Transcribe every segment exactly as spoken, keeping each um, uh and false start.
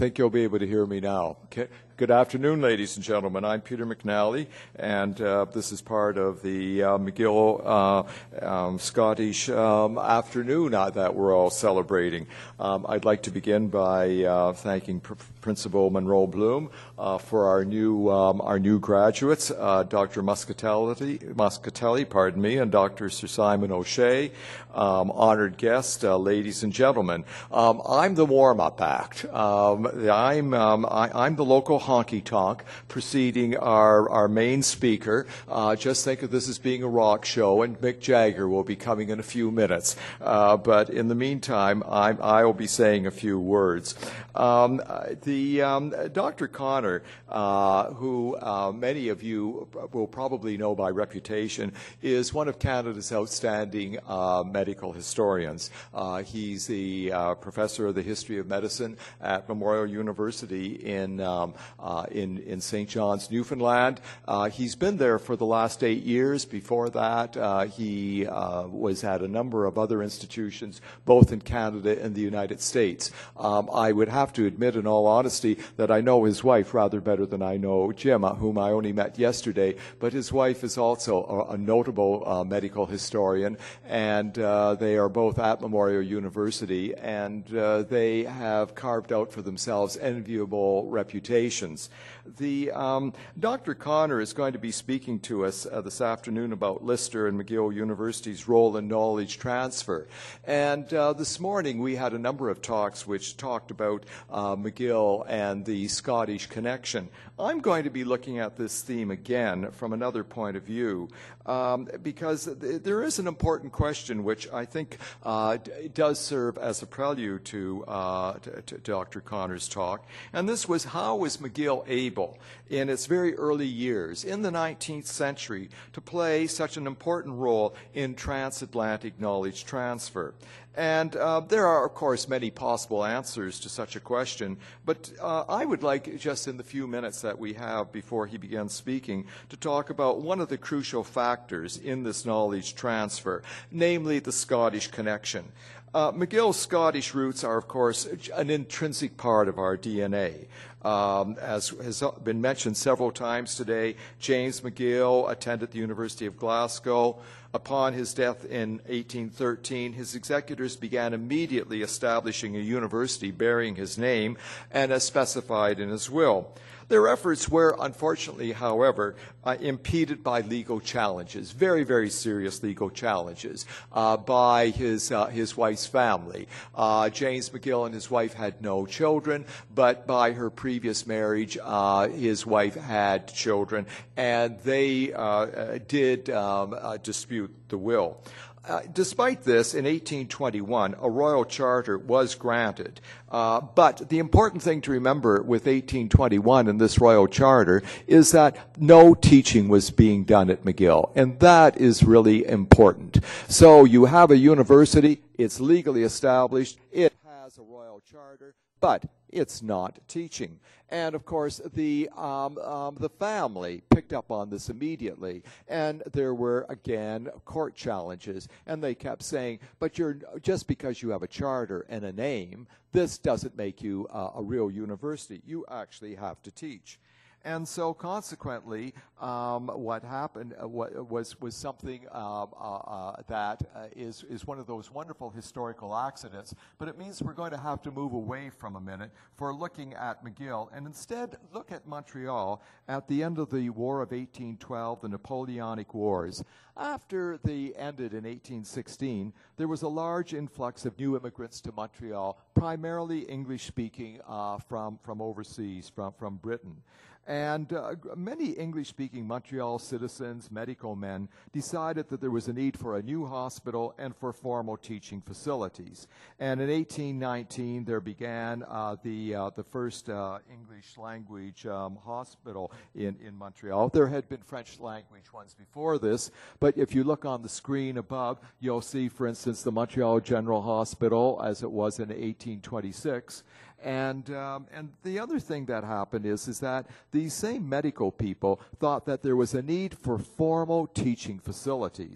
think you'll be able to hear me now. Okay. Good afternoon, ladies and gentlemen. I'm Peter McNally, and uh, this is part of the uh, McGill uh, um, Scottish um, afternoon uh, that we're all celebrating. Um, I'd like to begin by uh, thanking Pr Principal Monroe Bloom uh, for our new um, our new graduates, uh, Doctor Muscatelli, Muscatelli, pardon me, and Doctor Sir Simon O'Shea, um, honored guests, uh, ladies and gentlemen. Um, I'm the warm-up act. Um, I'm um, I, I'm the local honky tonk preceding our, our main speaker. Uh, just think of this as being a rock show, and Mick Jagger will be coming in a few minutes. Uh, but in the meantime, I'm, I will be saying a few words. Um, the um, Doctor Connor, uh, who uh, many of you will probably know by reputation, is one of Canada's outstanding uh, medical historians. Uh, he's the uh, professor of the history of medicine at Memorial University in um, Uh, in, in Saint John's, Newfoundland. Uh, he's been there for the last eight years. Before that, uh, he uh, was at a number of other institutions, both in Canada and the United States. Um, I would have to admit, in all honesty, that I know his wife rather better than I know Jim, uh, whom I only met yesterday. But his wife is also a, a notable uh, medical historian, and uh, they are both at Memorial University, and uh, they have carved out for themselves enviable reputations. The um, Doctor Connor is going to be speaking to us uh, this afternoon about Lister and McGill University's role in knowledge transfer. And uh, this morning we had a number of talks which talked about uh, McGill and the Scottish connection. I'm going to be looking at this theme again from another point of view, um, because th there is an important question which I think uh, does serve as a prelude to, uh, to, to Doctor Connor's talk. And this was, how was McGill able, in its very early years, in the nineteenth century, to play such an important role in transatlantic knowledge transfer? And uh, there are, of course, many possible answers to such a question, but uh, I would like, just in the few minutes that we have before he begins speaking, to talk about one of the crucial factors in this knowledge transfer, namely the Scottish connection. Uh, McGill's Scottish roots are, of course, an intrinsic part of our D N A. Um, as has been mentioned several times today, James McGill attended the University of Glasgow. Upon his death in eighteen thirteen, his executors began immediately establishing a university bearing his name and as specified in his will. Their efforts were, unfortunately, however, uh, impeded by legal challenges, very, very serious legal challenges, uh, by his, uh, his wife's family. Uh, James McGill and his wife had no children, but by her previous marriage, uh, his wife had children, and they uh, did um, uh, dispute the will. Uh, despite this, in eighteen twenty-one, a royal charter was granted. Uh, but the important thing to remember with eighteen twenty-one and this royal charter is that no teaching was being done at McGill, and that is really important. So you have a university, it's legally established, it has a royal charter, but it's not teaching. And of course, the um, um, the family picked up on this immediately, and there were again court challenges, and they kept saying, "But you're just because you have a charter and a name, this doesn't make you uh, a real university. You actually have to teach." And so, consequently, um, what happened uh, what was was something uh, uh, uh, that uh, is is one of those wonderful historical accidents. But it means we're going to have to move away from a minute for looking at McGill, and instead look at Montreal at the end of the War of eighteen twelve, the Napoleonic Wars. After they ended in eighteen sixteen, there was a large influx of new immigrants to Montreal, primarily English-speaking uh, from from overseas, from from Britain. And uh, many English-speaking Montreal citizens, medical men, decided that there was a need for a new hospital and for formal teaching facilities. And in eighteen nineteen, there began uh, the uh, the first uh, English-language um, hospital in, in Montreal. There had been French-language ones before this, but if you look on the screen above, you'll see, for instance, the Montreal General Hospital as it was in eighteen twenty-six. And um, and the other thing that happened is is that these same medical people thought that there was a need for formal teaching facilities.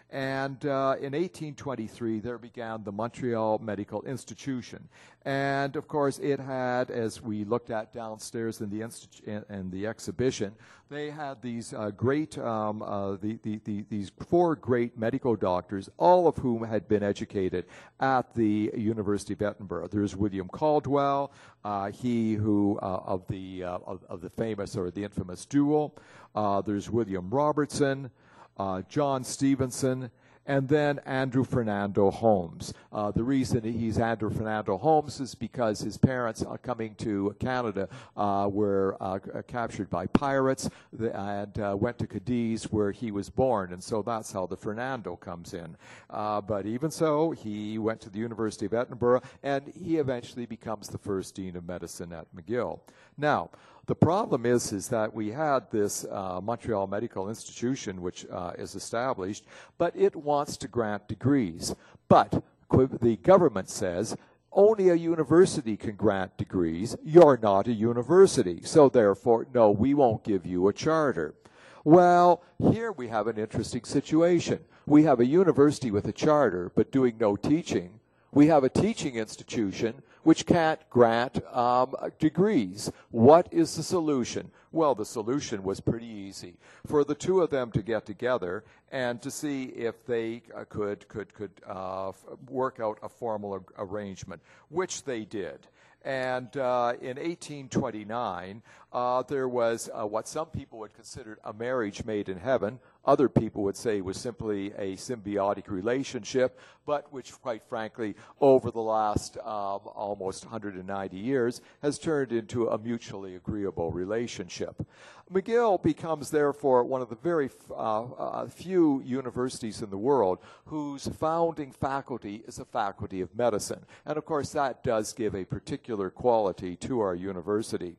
And uh, in eighteen twenty-three, there began the Montreal Medical Institution. And of course, it had, as we looked at downstairs in the, institu- in, in the exhibition, they had these uh, great, um, uh, the, the, the, these four great medical doctors, all of whom had been educated at the University of Edinburgh. There's William Caldwell, uh, he who, uh, of, the, uh, of, of the famous or the infamous duel. Uh, there's William Robertson, uh, John Stevenson, and then Andrew Fernando Holmes. Uh, the reason he's Andrew Fernando Holmes is because his parents, uh, coming to Canada, uh, were uh, captured by pirates and uh, went to Cadiz, where he was born, and so that's how the Fernando comes in. Uh, but even so, he went to the University of Edinburgh, and he eventually becomes the first Dean of Medicine at McGill. Now, the problem is, is that we had this uh, Montreal Medical Institution, which uh, is established, but it wants to grant degrees. But the government says only a university can grant degrees. You're not a university, so therefore, no, we won't give you a charter. Well, here we have an interesting situation. We have a university with a charter, but doing no teaching. We have a teaching institution which can't grant um, degrees. What is the solution? Well, the solution was pretty easy. For the two of them to get together and to see if they uh, could, could, could uh, work out a formal ag- arrangement, which they did. And uh, in eighteen twenty-nine, uh, there was uh, what some people would consider a marriage made in heaven. Other people would say was simply a symbiotic relationship, but which, quite frankly, over the last um, almost one hundred ninety years, has turned into a mutually agreeable relationship. McGill becomes, therefore, one of the very uh, uh, few universities in the world whose founding faculty is a faculty of medicine. And, of course, that does give a particular quality to our university.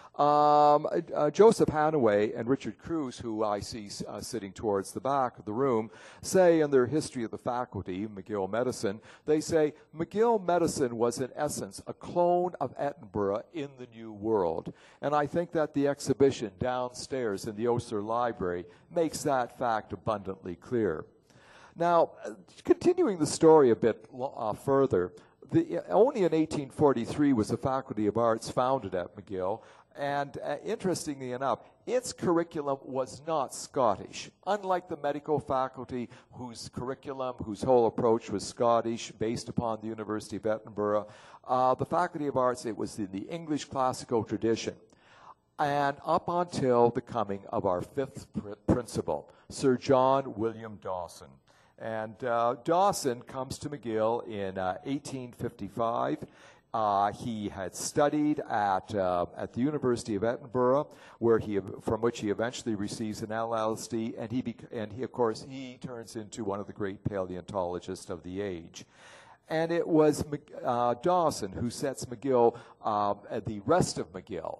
Um, uh, Joseph Hanaway and Richard Cruz, who I see uh, sitting towards the back of the room, say in their history of the faculty, McGill Medicine, they say McGill Medicine was in essence a clone of Edinburgh in the New World. And I think that the exhibition downstairs in the Osler Library makes that fact abundantly clear. Now, continuing the story a bit uh, further, the, only in eighteen forty-three was the Faculty of Arts founded at McGill. And uh, interestingly enough, its curriculum was not Scottish. Unlike the medical faculty, whose curriculum, whose whole approach was Scottish, based upon the University of Edinburgh, uh, the Faculty of Arts, it was in the English classical tradition. And up until the coming of our fifth pr- principal, Sir John William Dawson. And uh, Dawson comes to McGill in uh, eighteen fifty-five. Uh, he had studied at uh, at the University of Edinburgh, where he from which he eventually receives an L L D, and he bec- and he of course he turns into one of the great paleontologists of the age. And it was uh, Dawson who sets McGill, uh, the rest of McGill,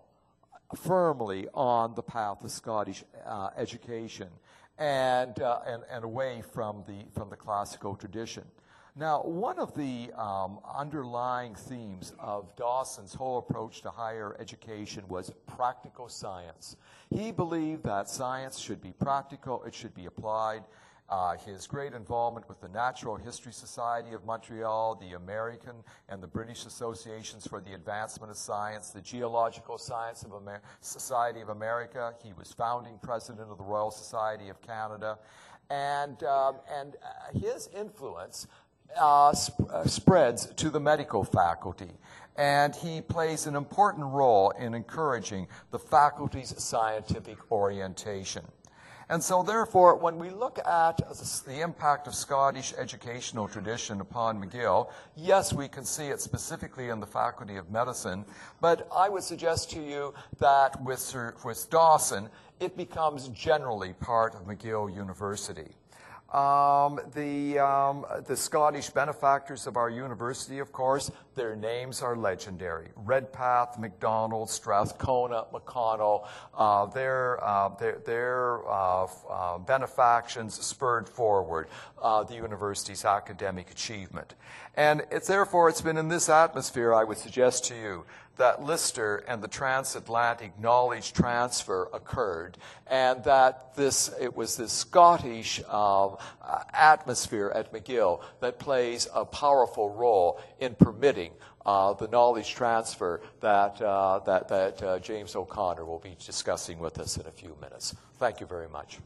firmly on the path of Scottish uh, education and, uh, and and away from the from the classical tradition. Now, one of the um, underlying themes of Dawson's whole approach to higher education was practical science. He believed that science should be practical, it should be applied. Uh, his great involvement with the Natural History Society of Montreal, the American and the British Associations for the Advancement of Science, the Geological Science of Amer- Society of America. He was founding president of the Royal Society of Canada. And, um, and uh, his influence Uh, sp- uh, spreads to the medical faculty, and he plays an important role in encouraging the faculty's scientific orientation. And so, therefore, when we look at the impact of Scottish educational tradition upon McGill, yes, we can see it specifically in the Faculty of Medicine, but I would suggest to you that with, Sir, with Dawson, it becomes generally part of McGill University. Um, the, um, the Scottish benefactors of our university, of course, Their names are legendary. Redpath, MacDonald, Strathcona, McConnell, uh, their, uh, their, their uh, uh, benefactions spurred forward uh, the university's academic achievement. And it's therefore, it's been in this atmosphere, I would suggest to you, that Lister and the transatlantic knowledge transfer occurred, and that this it was this Scottish uh, atmosphere at McGill that plays a powerful role in permitting uh, the knowledge transfer that uh, that, that uh, James O'Connor will be discussing with us in a few minutes. Thank you very much.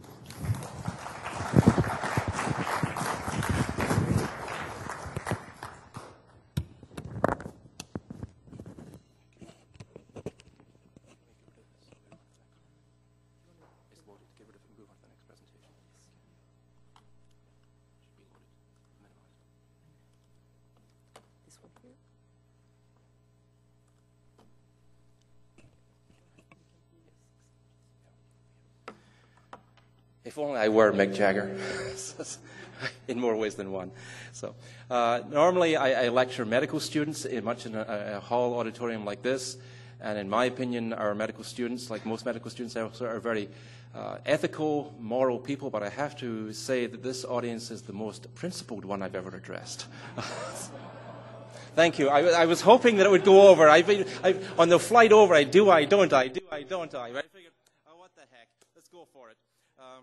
If only I were Mick Jagger, in more ways than one. So, uh, normally I, I lecture medical students in much in a, a hall auditorium like this, and in my opinion, our medical students, like most medical students, are very uh, ethical, moral people. But I have to say that this audience is the most principled one I've ever addressed. Thank you. I, I was hoping that it would go over. I've been, I've, on the flight over, I do, I don't, I do, I don't, I. I figured, oh, what the heck? Let's go for it. Um,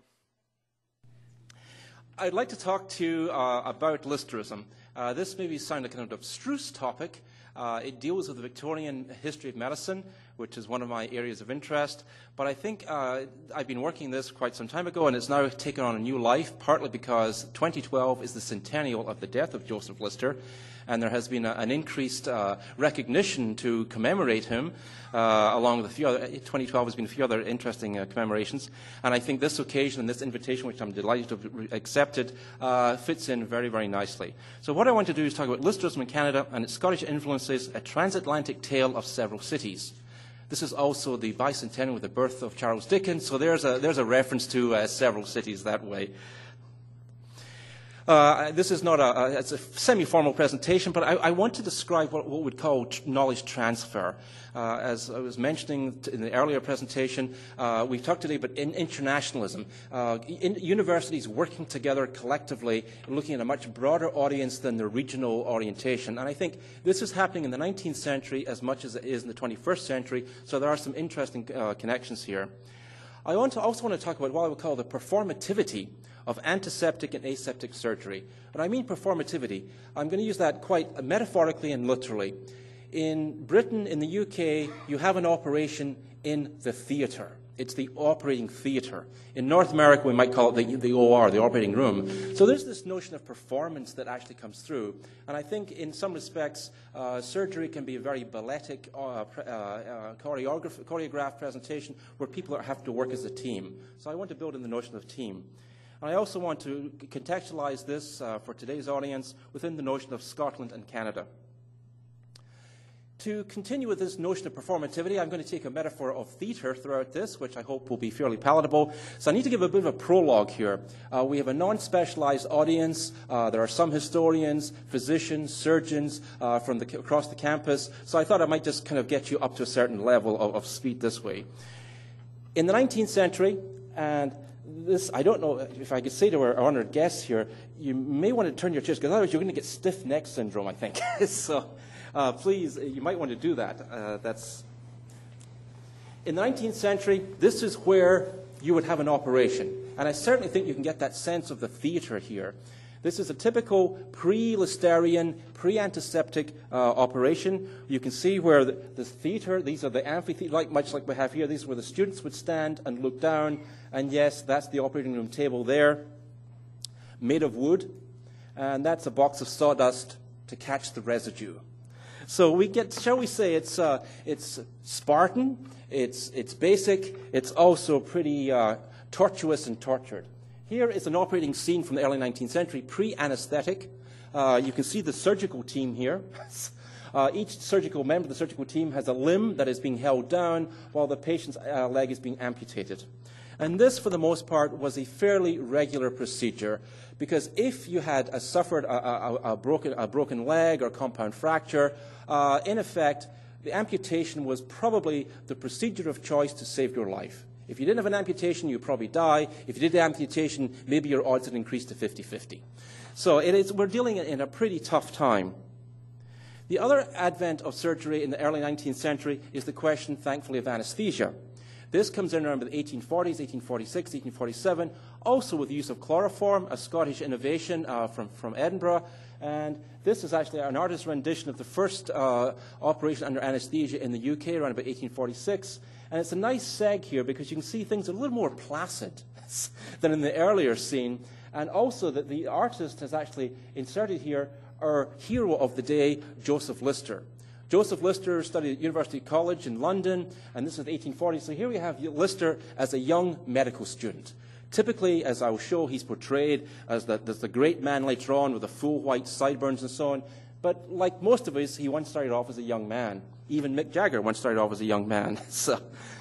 I'd like to talk to you uh, about Listerism. Uh, this may sound like an kind of abstruse topic. Uh, it deals with the Victorian history of medicine, which is one of my areas of interest. But I think uh, I've been working this quite some time ago, and it's now taken on a new life, partly because twenty twelve is the centennial of the death of Joseph Lister, and there has been a, an increased uh, recognition to commemorate him, uh, along with a few other, twenty twelve has been a few other interesting uh, commemorations. And I think this occasion and this invitation, which I'm delighted to have accepted, uh, fits in very, very nicely. So what I want to do is talk about Listerism in Canada and its Scottish influences, a transatlantic tale of several cities. This is also the bicentennial with the birth of Charles Dickens, so there's a, there's a reference to uh, several cities that way. Uh, this is not a, a, it's a semi-formal presentation, but I, I want to describe what, what we'd call tr knowledge transfer. Uh, as I was mentioning in the earlier presentation, uh, we talked today about in internationalism. Uh, in universities working together collectively, looking at a much broader audience than the regional orientation. And I think this is happening in the nineteenth century as much as it is in the twenty-first century, so there are some interesting uh, connections here. I want to also want to talk about what I would call the performativity of antiseptic and aseptic surgery. When I mean performativity, I'm going to use that quite metaphorically and literally. In Britain, in the U K, you have an operation in the theatre. It's the operating theatre. In North America, we might call it the, the O R, the operating room. So there's this notion of performance that actually comes through. And I think in some respects, uh, surgery can be a very balletic, uh, uh, uh, choreograph choreographed presentation where people are, have to work as a team. So I want to build in the notion of team. And I also want to contextualize this uh, for today's audience within the notion of Scotland and Canada. To continue with this notion of performativity, I'm going to take a metaphor of theatre throughout this, which I hope will be fairly palatable. So I need to give a bit of a prologue here. Uh, we have a non-specialized audience. Uh, there are some historians, physicians, surgeons uh, from the, across the campus. So I thought I might just kind of get you up to a certain level of, of speed this way. In the nineteenth century, and this, I don't know if I could say to our honored guests here, you may want to turn your chairs, because otherwise you're going to get stiff neck syndrome, I think. so uh, please, you might want to do that. Uh, that's in the nineteenth century, this is where you would have an operation. And I certainly think you can get that sense of the theatre here. This is a typical pre-Listerian, pre-antiseptic uh, operation. You can see where the, the theatre, these are the amphitheatre, like, much like we have here. These are where the students would stand and look down. And yes, that's the operating room table there, made of wood. And that's a box of sawdust to catch the residue. So we get, shall we say, it's, uh, it's Spartan, it's, it's basic, it's also pretty uh, tortuous and tortured. Here is an operating scene from the early nineteenth century, pre-anesthetic. Uh, you can see the surgical team here. uh, each surgical member of the surgical team has a limb that is being held down while the patient's uh, leg is being amputated. And this, for the most part, was a fairly regular procedure, because if you had uh, suffered a, a, a, broken, a broken leg or compound fracture, uh, in effect, the amputation was probably the procedure of choice to save your life. If you didn't have an amputation, you'd probably die. If you did the amputation, maybe your odds would increase to fifty fifty. So it is, we're dealing in a pretty tough time. The other advent of surgery in the early nineteenth century is the question, thankfully, of anesthesia. This comes in around the eighteen forties, eighteen forty-six, eighteen forty-seven, also with the use of chloroform, a Scottish innovation uh, from, from Edinburgh. And this is actually an artist's rendition of the first uh, operation under anesthesia in the U K around about eighteen forty-six. And it's a nice seg here because you can see things are a little more placid than in the earlier scene. And also that the artist has actually inserted here our hero of the day, Joseph Lister. Joseph Lister studied at University College in London, and this is the eighteen forties. So here we have Lister as a young medical student. Typically, as I will show, he's portrayed as the, as the great man later on with the full white sideburns and so on. But like most of us, he once started off as a young man. Even Mick Jagger once started off as a young man. So,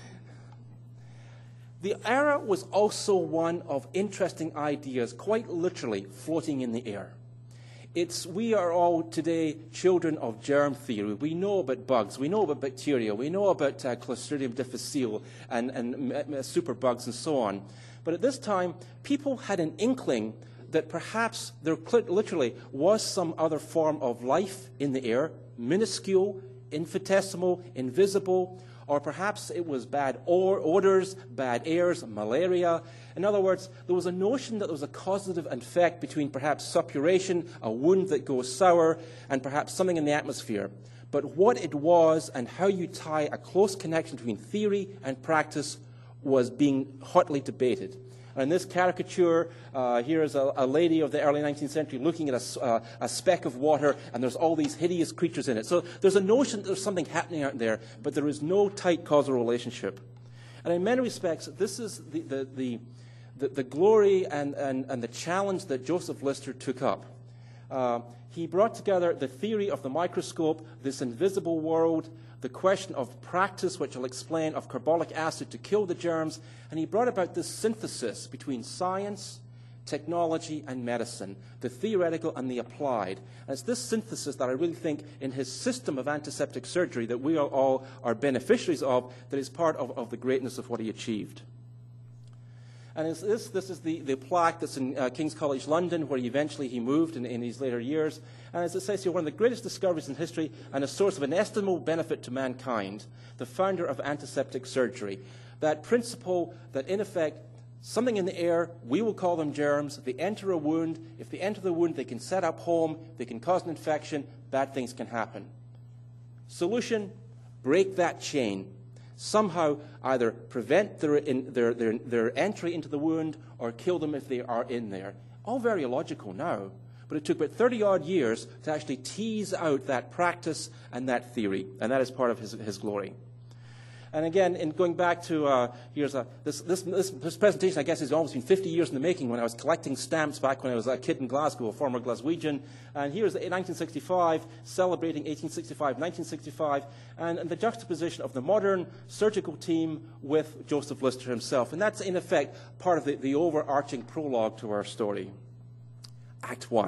the era was also one of interesting ideas, quite literally floating in the air. It's, we are all today children of germ theory. We know about bugs. We know about bacteria. We know about uh, Clostridium difficile and, and uh, superbugs and so on. But at this time, people had an inkling that perhaps there literally was some other form of life in the air, minuscule, infinitesimal, invisible, or perhaps it was bad odors, bad airs, malaria. In other words, there was a notion that there was a causative effect between perhaps suppuration, a wound that goes sour, and perhaps something in the atmosphere. But what it was and how you tie a close connection between theory and practice was being hotly debated. And in this caricature, uh, here is a, a lady of the early nineteenth century looking at a, uh, a speck of water, and there's all these hideous creatures in it. So there's a notion that there's something happening out there, but there is no tight causal relationship. And in many respects, this is the, the, the, the, the glory and, and, and the challenge that Joseph Lister took up. Uh, he brought together the theory of the microscope, this invisible world, the question of practice, which I'll explain, of carbolic acid to kill the germs, and he brought about this synthesis between science, technology, and medicine, the theoretical and the applied. And it's this synthesis that I really think in his system of antiseptic surgery that we are all are beneficiaries of, that is part of, of the greatness of what he achieved. And it's this, this is the, the plaque that's in uh, King's College London, where he eventually he moved in, in his later years. And as it says here, one of the greatest discoveries in history and a source of inestimable benefit to mankind, the founder of antiseptic surgery. That principle that, in effect, something in the air, we will call them germs, they enter a wound. If they enter the wound, they can set up home, they can cause an infection, bad things can happen. Solution, break that chain. Somehow either prevent their, in, their, their, their entry into the wound or kill them if they are in there. All very illogical now, but it took about thirty-odd years to actually tease out that practice and that theory, and that is part of his, his glory. And again, in going back to, uh, here's a, this, this, this, this presentation, I guess, has almost been fifty years in the making when I was collecting stamps back when I was a kid in Glasgow, a former Glaswegian. And here's nineteen sixty-five, celebrating eighteen sixty-five, nineteen sixty-five, and, and the juxtaposition of the modern surgical team with Joseph Lister himself. And that's, in effect, part of the, the overarching prologue to our story. Act one.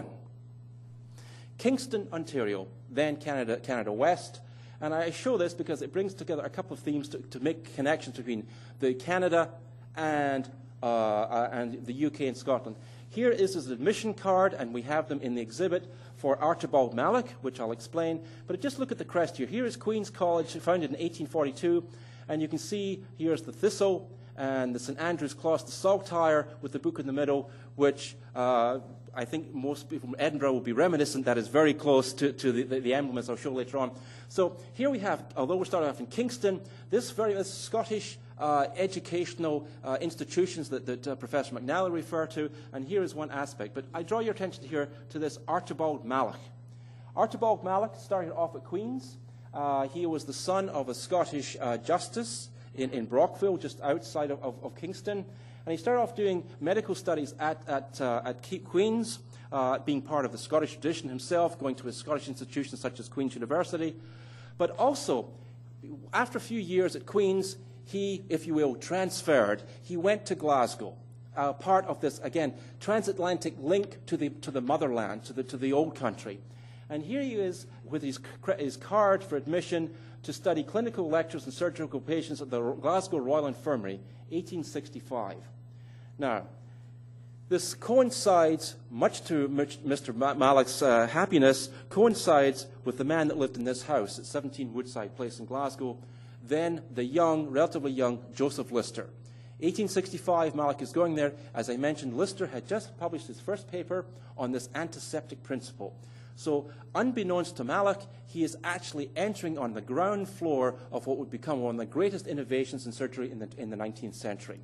Kingston, Ontario, then Canada, Canada West. And I show this because it brings together a couple of themes to, to make connections between the Canada and, uh, uh, and the U K and Scotland. Here is his admission card, and we have them in the exhibit for Archibald Malloch, which I'll explain. But just look at the crest here. Here is Queen's College, founded in eighteen forty-two. And you can see here's the Thistle and the Saint Andrew's Cross, the Saltire with the book in the middle, which uh, I think most people from Edinburgh will be reminiscent that is very close to, to the, the, the emblem, as I'll show later on. So here we have, although we're starting off in Kingston, this very this Scottish uh, educational uh, institutions that, that uh, Professor McNally referred to, and here is one aspect. But I draw your attention here to this Archibald Malloch. Archibald Malloch started off at Queen's. Uh, he was the son of a Scottish uh, justice in, in Brockville, just outside of, of, of Kingston. And he started off doing medical studies at, at, uh, at Queen's, uh, being part of the Scottish tradition himself, going to a Scottish institutions such as Queen's University. But also, after a few years at Queen's, he, if you will, transferred. He went to Glasgow, uh, part of this, again, transatlantic link to the, to the motherland, to the, to the old country. And here he is with his, his card for admission to study clinical lectures and surgical patients at the Glasgow Royal Infirmary, eighteen sixty-five. Now, this coincides, much to Mister Malloch's uh, happiness, coincides with the man that lived in this house at seventeen Woodside Place in Glasgow, then the young, relatively young, Joseph Lister. eighteen sixty-five, Malloch is going there. As I mentioned, Lister had just published his first paper on this antiseptic principle. So, unbeknownst to Malloch, he is actually entering on the ground floor of what would become one of the greatest innovations in surgery in the, in the nineteenth century.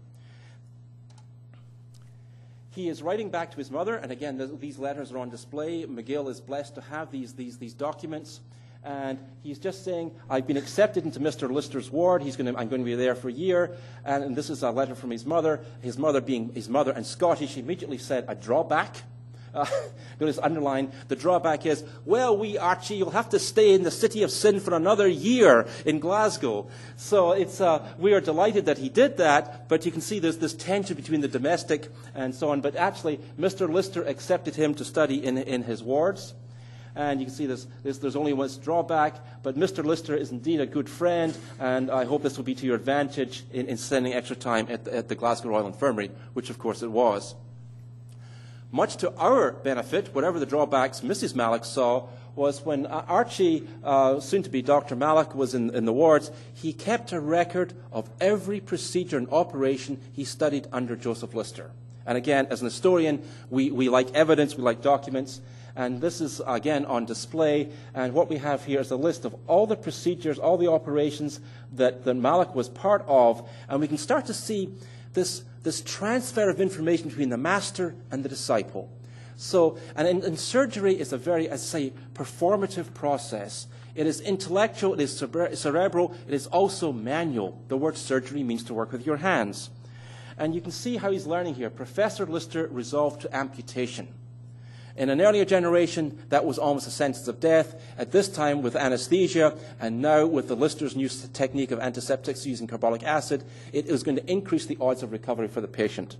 He is writing back to his mother, and again, th these letters are on display. McGill is blessed to have these, these, these documents. And he's just saying, I've been accepted into Mister Lister's ward. He's going to, I'm going to be there for a year. And, and this is a letter from his mother. His mother, being his mother and Scottish, immediately said, a drawback. Uh, notice underline, the drawback is, well, wee Archie, you'll have to stay in the city of sin for another year in Glasgow. So it's, uh, we are delighted that he did that, but you can see there's this tension between the domestic and so on. But actually, Mister Lister accepted him to study in, in his wards. And you can see this, this, there's only one drawback, but Mister Lister is indeed a good friend, and I hope this will be to your advantage in, in spending extra time at the, at the Glasgow Royal Infirmary, which of course it was. Much to our benefit, whatever the drawbacks Missus Malloch saw, was when Archie, uh, soon to be Doctor Malloch, was in, in the wards, he kept a record of every procedure and operation he studied under Joseph Lister. And again, as an historian, we, we like evidence, we like documents, and this is, again, on display. And what we have here is a list of all the procedures, all the operations that, that Malloch was part of, and we can start to see this this transfer of information between the master and the disciple. So, and in, in surgery is a very, as I say, performative process. It is intellectual, it is cere cerebral, it is also manual. The word surgery means to work with your hands. And you can see how he's learning here. Professor Lister resolved to amputation. In an earlier generation, that was almost a sentence of death. At this time, with anesthesia, and now with the Lister's new technique of antiseptics using carbolic acid, it was going to increase the odds of recovery for the patient.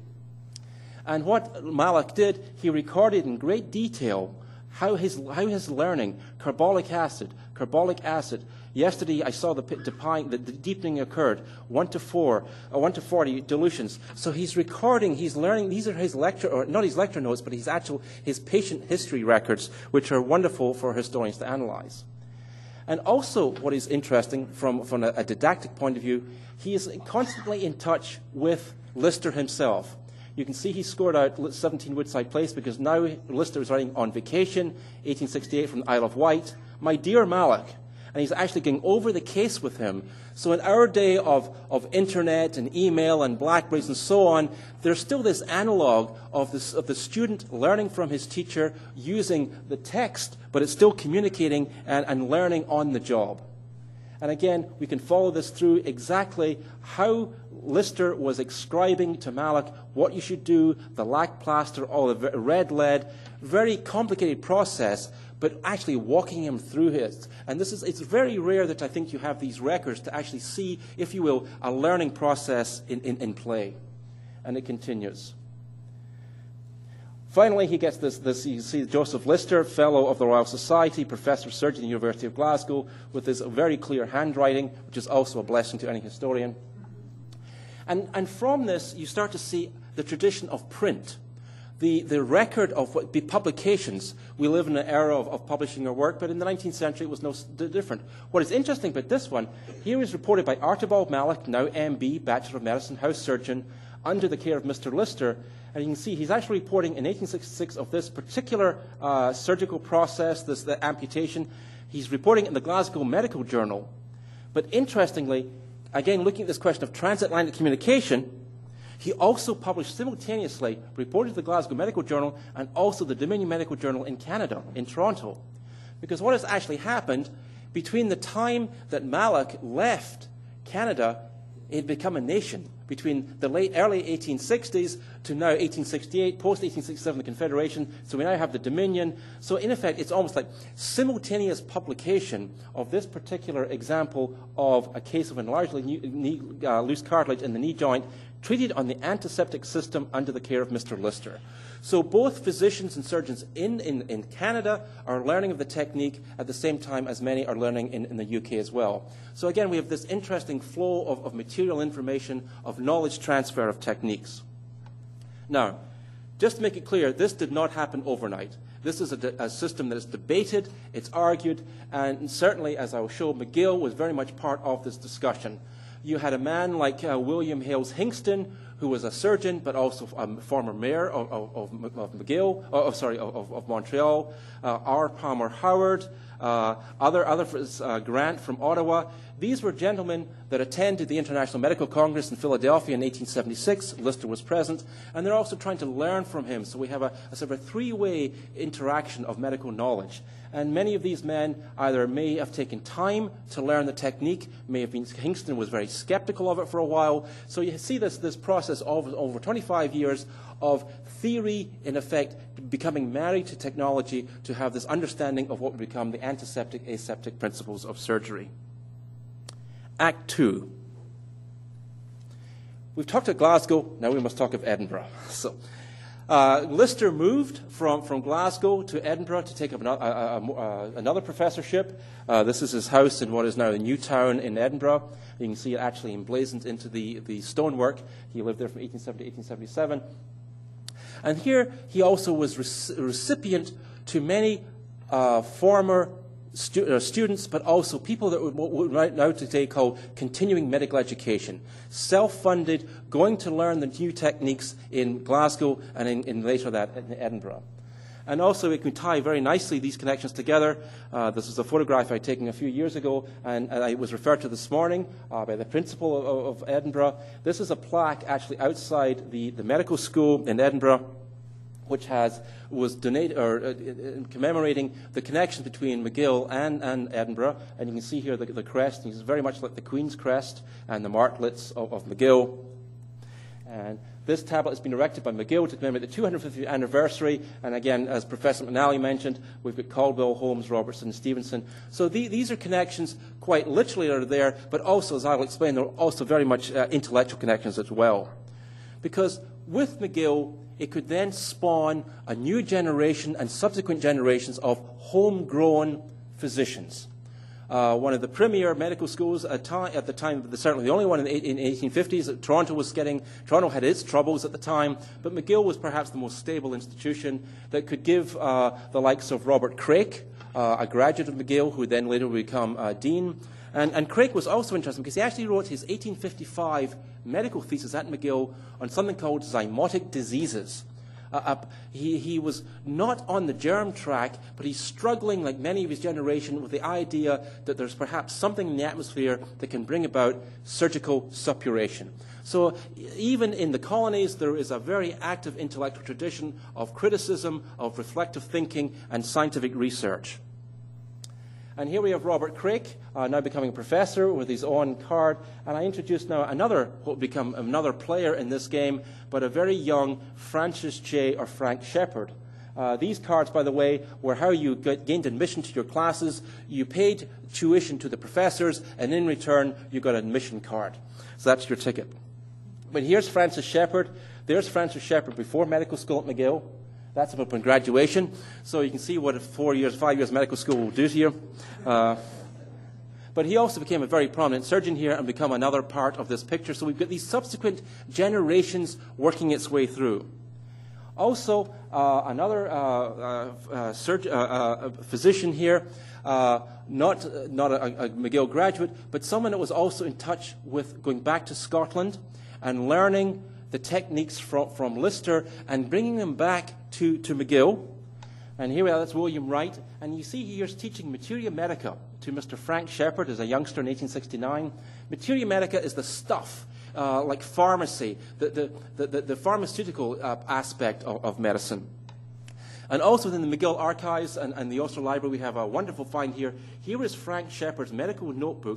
And what Malloch did, he recorded in great detail how his, how his learning, carbolic acid, carbolic acid. Yesterday, I saw the, the, the deepening occurred, one to four, or one to forty dilutions. So he's recording, he's learning, these are his lecture, or not his lecture notes, but his actual, his patient history records, which are wonderful for historians to analyze. And also, what is interesting from, from a, a didactic point of view, he is constantly in touch with Lister himself. You can see he scored out seventeen Woodside Place because now Lister is writing on vacation, eighteen sixty-eight from the Isle of Wight. My dear Malloch. And he's actually going over the case with him. So in our day of, of internet and email and Blackberries and so on, there's still this analog of, this, of the student learning from his teacher using the text, but it's still communicating and, and learning on the job. And again, we can follow this through exactly how Lister was ascribing to Malloch what you should do, the lac plaster, all the red lead, very complicated process, but actually walking him through it. And this is, it's very rare that I think you have these records to actually see, if you will, a learning process in, in, in play. And it continues. Finally, he gets this, this, you see Joseph Lister, Fellow of the Royal Society, Professor of Surgery at the University of Glasgow, with his very clear handwriting, which is also a blessing to any historian. And, and from this, you start to see the tradition of print. The, the record of what, the publications. We live in an era of, of publishing our work, but in the nineteenth century it was no different. What is interesting about this one, here is reported by Archibald Malloch, now M B, Bachelor of Medicine, house surgeon, under the care of Mister Lister. And you can see he's actually reporting in eighteen sixty-six of this particular uh, surgical process, this the amputation. He's reporting in the Glasgow Medical Journal. But interestingly, again, looking at this question of transatlantic communication, he also published simultaneously, reported to the Glasgow Medical Journal and also the Dominion Medical Journal in Canada, in Toronto. Because what has actually happened, between the time that Malloch left Canada, it had become a nation between the late early eighteen sixties to now eighteen sixty-eight, post eighteen sixty-seven, the Confederation. So we now have the Dominion. So in effect, it's almost like simultaneous publication of this particular example of a case of enlarged knee, knee, uh, loose cartilage in the knee joint, treated on the antiseptic system under the care of Mister Lister. So both physicians and surgeons in, in, in Canada are learning of the technique at the same time as many are learning in, in the U K as well. So again, we have this interesting flow of, of material information, of knowledge transfer of techniques. Now, just to make it clear, this did not happen overnight. This is a, a system that is debated, it's argued, and certainly, as I will show, McGill was very much part of this discussion. You had a man like uh, William Hales Hingston, who was a surgeon, but also a former mayor of, of, of, of McGill, oh, sorry, of, of Montreal, uh, R. Palmer Howard, uh, other, other uh, Grant from Ottawa. These were gentlemen that attended the International Medical Congress in Philadelphia in eighteen seventy-six. Lister was present, and they're also trying to learn from him. So we have a, a sort of a three-way interaction of medical knowledge. And many of these men either may have taken time to learn the technique, may have been, Hingston was very skeptical of it for a while. So you see this, this process over, over twenty-five years of theory, in effect, becoming married to technology to have this understanding of what would become the antiseptic, aseptic principles of surgery. Act two. We've talked of Glasgow, now we must talk of Edinburgh. So, uh, Lister moved from, from Glasgow to Edinburgh to take up another, uh, uh, uh, another professorship. Uh, this is his house in what is now the New Town in Edinburgh. You can see it actually emblazoned into the, the stonework. He lived there from eighteen seventy to eighteen seventy-seven. And here he also was rec recipient to many uh, former Stu uh, students, but also people that would, would right now today call continuing medical education, self-funded, going to learn the new techniques in Glasgow and in, in later that in Edinburgh. And also it can tie very nicely these connections together. Uh, this is a photograph I taken a few years ago, and, and it was referred to this morning uh, by the principal of, of Edinburgh. This is a plaque actually outside the, the medical school in Edinburgh, which has, was donated, or uh, uh, commemorating the connection between McGill and, and Edinburgh. And you can see here the, the crest. It's very much like the Queen's crest and the martlets of, of McGill. And this tablet has been erected by McGill to commemorate the two hundred fiftieth anniversary. And again, as Professor McNally mentioned, we've got Caldwell, Holmes, Robertson, and Stevenson. So the, these are connections quite literally are there, but also, as I'll explain, they're also very much uh, intellectual connections as well. Because with McGill, it could then spawn a new generation and subsequent generations of homegrown physicians. Uh, one of the premier medical schools at, at the time, certainly the only one in the in eighteen fifties, Toronto was getting, Toronto had its troubles at the time, but McGill was perhaps the most stable institution that could give uh, the likes of Robert Craik, uh, a graduate of McGill, who then later would become uh, dean. And, and Craik was also interesting because he actually wrote his eighteen fifty-five medical thesis at McGill on something called zymotic diseases. Uh, uh, he, he was not on the germ track, but he's struggling, like many of his generation, with the idea that there's perhaps something in the atmosphere that can bring about surgical suppuration. So even in the colonies, there is a very active intellectual tradition of criticism, of reflective thinking, and scientific research. And here we have Robert Craik, uh, now becoming a professor with his own card. And I introduce now another, what will become another player in this game, but a very young Francis J. or Frank Shepherd. Uh, these cards, by the way, were how you get, gained admission to your classes. You paid tuition to the professors, and in return, you got an admission card. So that's your ticket. But here's Francis Shepherd. There's Francis Shepherd before medical school at McGill. That's upon graduation. So you can see what a four years, five years medical school will do to you. Uh, but he also became a very prominent surgeon here and become another part of this picture. So we've got these subsequent generations working its way through. Also, uh, another uh, uh, uh, surg uh, uh, physician here, uh, not, uh, not a, a McGill graduate, but someone that was also in touch with going back to Scotland and learning the techniques from, from Lister and bringing them back to, to McGill. And here we are, that's William Wright. And you see here's teaching Materia Medica to Mister Frank Shepherd as a youngster in eighteen sixty-nine. Materia Medica is the stuff, uh, like pharmacy, the, the, the, the pharmaceutical uh, aspect of, of medicine. And also within the McGill archives and, and the Ulster Library, we have a wonderful find here. Here is Frank Shepherd's medical notebooks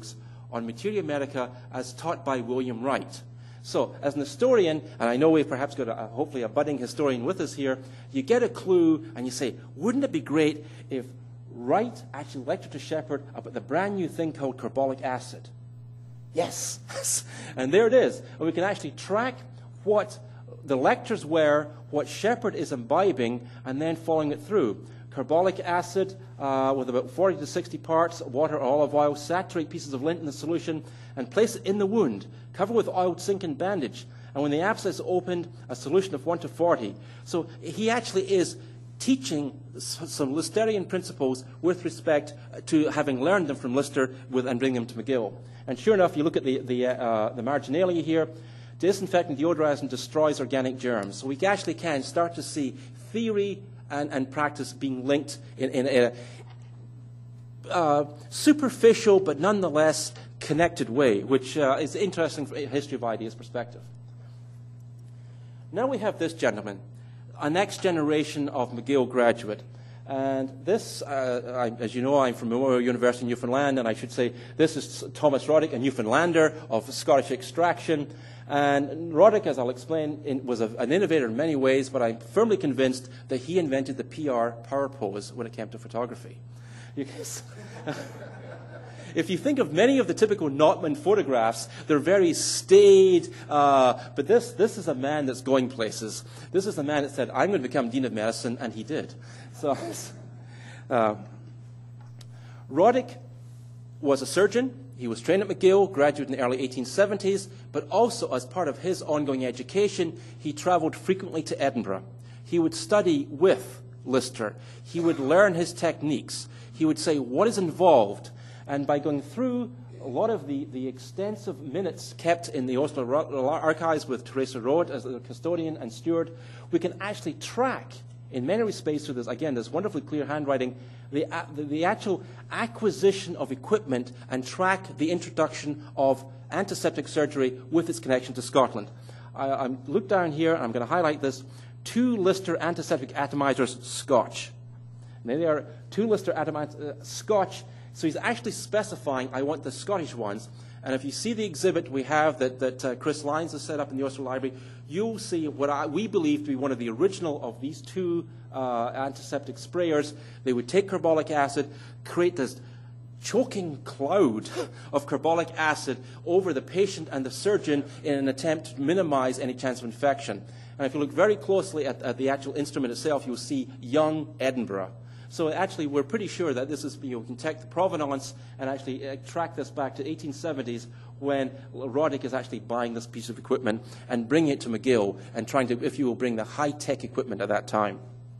on Materia Medica as taught by William Wright. So, as an historian, and I know we've perhaps got a, hopefully a budding historian with us here, you get a clue and you say, wouldn't it be great if Wright actually lectured to Shepherd about the brand new thing called carbolic acid? Yes. And there it is. And we can actually track what the lectures were, what Shepherd is imbibing, and then following it through. Carbolic acid uh, with about forty to sixty parts, water or olive oil, saturate pieces of lint in the solution, and place it in the wound, cover with oiled zinc and bandage. And when the abscess opened, a solution of one to forty. So he actually is teaching some Listerian principles with respect to having learned them from Lister with, and bringing them to McGill. And sure enough, you look at the, the, uh, the marginalia here, disinfecting, deodorizing destroys organic germs. So we actually can start to see theory and, and practice being linked in, in a uh, superficial but nonetheless connected way, which uh, is interesting from a history of ideas perspective. Now we have this gentleman, a next generation of McGill graduate. And this, uh, I, as you know, I'm from Memorial University in Newfoundland, and I should say this is Thomas Roddick, a Newfoundlander of Scottish extraction. And Roddick, as I'll explain, in, was a, an innovator in many ways, but I'm firmly convinced that he invented the P R power pose when it came to photography. If you think of many of the typical Notman photographs, they're very staid, uh, but this, this is a man that's going places. This is a man that said, I'm going to become Dean of Medicine, and he did. So, uh, Roddick was a surgeon. He was trained at McGill, graduated in the early eighteen seventies, but also as part of his ongoing education, he traveled frequently to Edinburgh. He would study with Lister. He would learn his techniques. He would say what is involved. And by going through a lot of the, the extensive minutes kept in the Oslo archives with Teresa Rode as the custodian and steward, we can actually track, in many respects, through this, again, this wonderfully clear handwriting, the, the, the actual acquisition of equipment and track the introduction of antiseptic surgery with its connection to Scotland. I, I look down here, and I'm going to highlight this, two Lister antiseptic atomizers, Scotch. Now, they are two Lister atomizers, uh, Scotch. So he's actually specifying, I want the Scottish ones. And if you see the exhibit we have that, that uh, Chris Lyons has set up in the Ulster Library, you'll see what I, we believe to be one of the original of these two uh, antiseptic sprayers. They would take carbolic acid, create this choking cloud of carbolic acid over the patient and the surgeon in an attempt to minimize any chance of infection. And if you look very closely at, at the actual instrument itself, you'll see Young Edinburgh. So actually, we're pretty sure that this is, you know, we can take the provenance and actually uh, track this back to eighteen seventies when Roddick is actually buying this piece of equipment and bringing it to McGill and trying to, if you will, bring the high-tech equipment at that time.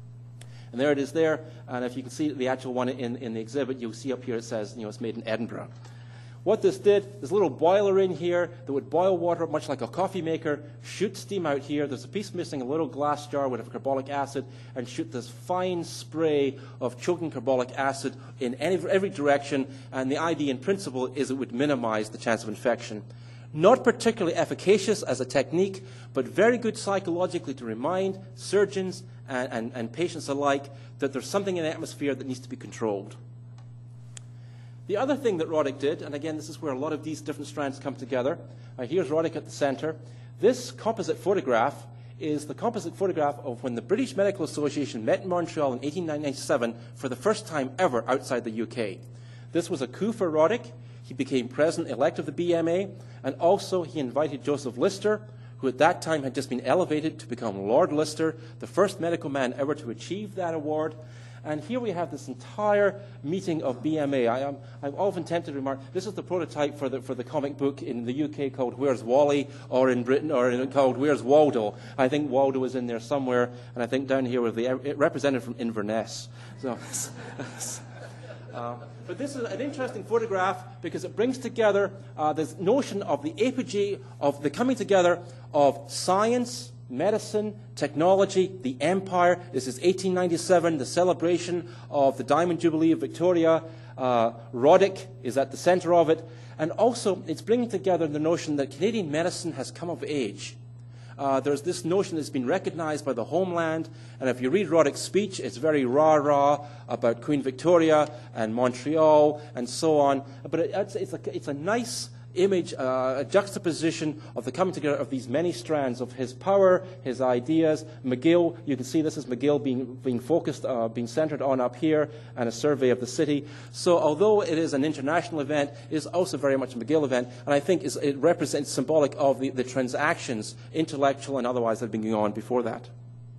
And there it is there. And if you can see the actual one in, in the exhibit, you'll see up here it says, you know, it's made in Edinburgh. What this did, there's a little boiler in here that would boil water much like a coffee maker, shoot steam out here. There's a piece missing, a little glass jar with carbolic acid, and shoot this fine spray of choking carbolic acid in any, every direction. And the idea in principle is it would minimize the chance of infection. Not particularly efficacious as a technique, but very good psychologically to remind surgeons and, and, and patients alike that there's something in the atmosphere that needs to be controlled. The other thing that Roddick did, and again, this is where a lot of these different strands come together. Uh, here's Roddick at the center. This composite photograph is the composite photograph of when the British Medical Association met in Montreal in eighteen ninety-seven for the first time ever outside the U K. This was a coup for Roddick. He became president-elect of the B M A, and also he invited Joseph Lister, who at that time had just been elevated to become Lord Lister, the first medical man ever to achieve that award. And here we have this entire meeting of B M A. I am, I'm often tempted to remark, this is the prototype for the, for the comic book in the U K called Where's Wally, or in Britain or in, called Where's Waldo. I think Waldo is in there somewhere, and I think down here with the representative from Inverness. So, uh, but this is an interesting photograph because it brings together uh, this notion of the apogee of the coming together of science, medicine, technology, the empire. This is eighteen ninety-seven, the celebration of the Diamond Jubilee of Victoria. Uh, Roddick is at the center of it. And also, it's bringing together the notion that Canadian medicine has come of age. Uh, there's this notion that's been recognized by the homeland, and if you read Roddick's speech, it's very rah-rah about Queen Victoria and Montreal and so on. But it, it's, it's, a, it's a nice image, uh, a juxtaposition of the coming together of these many strands of his power, his ideas. McGill, you can see this is McGill being, being focused, uh, being centered on up here, and a survey of the city. So although it is an international event, it is also very much a McGill event, and I think is, it represents symbolic of the, the transactions, intellectual and otherwise, that have been going on before that.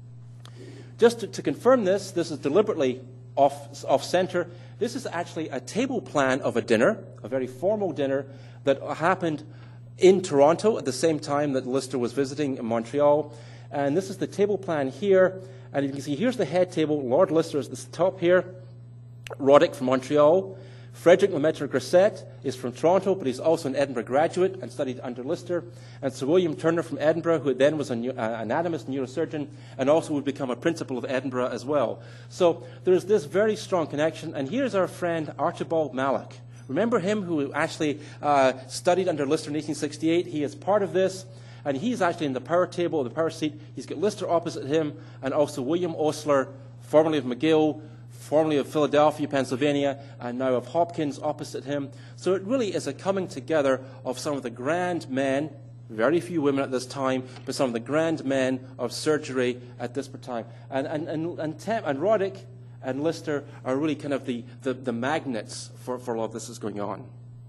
Just to, to confirm this, this is deliberately off, off center. This is actually a table plan of a dinner, a very formal dinner, that happened in Toronto at the same time that Lister was visiting in Montreal. And this is the table plan here. And you can see here's the head table. Lord Lister is at the top here. Roddick from Montreal. Frederick Lemaitre Grisset is from Toronto, but he's also an Edinburgh graduate and studied under Lister. And Sir William Turner from Edinburgh, who then was an uh, anatomist, neurosurgeon, and also would become a principal of Edinburgh as well. So there's this very strong connection. And here's our friend Archibald Mallock. Remember him, who actually uh, studied under Lister in eighteen sixty-eight? He is part of this, and he's actually in the power table, the power seat. He's got Lister opposite him, and also William Osler, formerly of McGill, formerly of Philadelphia, Pennsylvania, and now of Hopkins opposite him. So it really is a coming together of some of the grand men, very few women at this time, but some of the grand men of surgery at this time. And, and, and, and, Tem- and Roddick and Lister are really kind of the, the, the magnets for, for all of this is going on.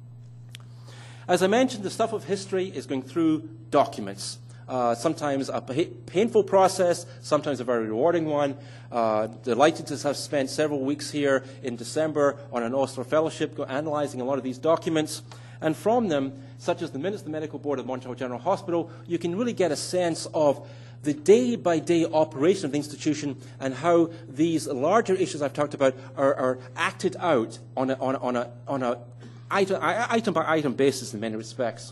As I mentioned, the stuff of history is going through documents. Uh, sometimes a pa- painful process, sometimes a very rewarding one. Uh, delighted to have spent several weeks here in December on an Osler Fellowship, go analyzing a lot of these documents. And from them, such as the minutes of the Medical Board of Montreal General Hospital, you can really get a sense of the day-by-day operation of the institution and how these larger issues I've talked about are, are acted out on a, on a, on a, on a item, item-by-item basis in many respects.